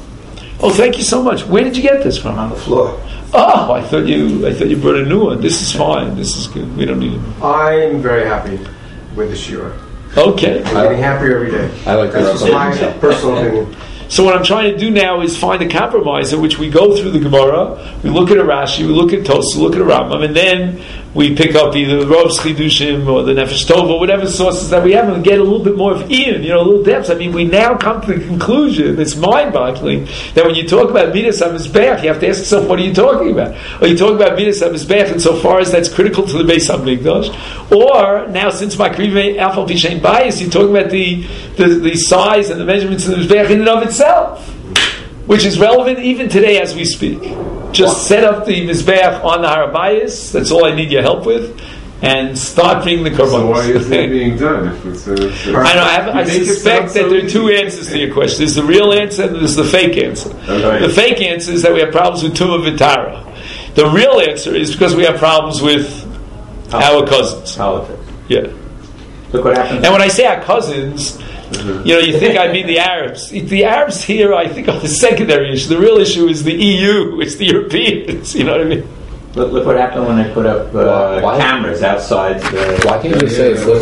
Oh, thank you so much. Where did you get this from? On the floor. Oh, I thought you I thought you brought a new one. This is fine. This is good. We don't need it. I'm very happy with the shira. Okay. I'm getting happier every day. I like That's the just my personal opinion. So what I'm trying to do now is find a compromise in which we go through the Gemara, we look at a Rashi, we look at Tosfos, we look at a Rambam, and then we pick up either the Rov's Chidushim or the Nefesh Tova, or whatever sources that we have, and get a little bit more of Ian, you know, a little depth. I mean, we now come to the conclusion, it's mind-boggling, that when you talk about Midas HaMizbeach, you have to ask yourself, what are you talking about? Are you talking about Midas HaMizbeach insofar as that's critical to the Beis HaMikdash? Or, now, since Makriv Afal Pishein Bias, you're talking about the, the, the size and the measurements of the Mizbeach in and of itself, which is relevant even today as we speak. Just set up the Mizbeach on the Har HaBayis, that's all I need your help with, and start bringing the korbanos. So why isn't it being done? If it's, uh, it's, I know, I, have, I suspect that there are two answers to your question. There's the real answer and there's the fake answer. Okay. The fake answer is that we have problems with Tumah V'Tara. The real answer is because we have problems with Politics. our cousins. Politics. Yeah. Look what happens. And when I say our cousins, you know, you think I mean the Arabs. The Arabs here, I think, are the secondary issue. The real issue is the E U. It's the Europeans. You know what I mean? Look, look what happened when they put up uh, Why? cameras outside the... Why can't you just say it's look,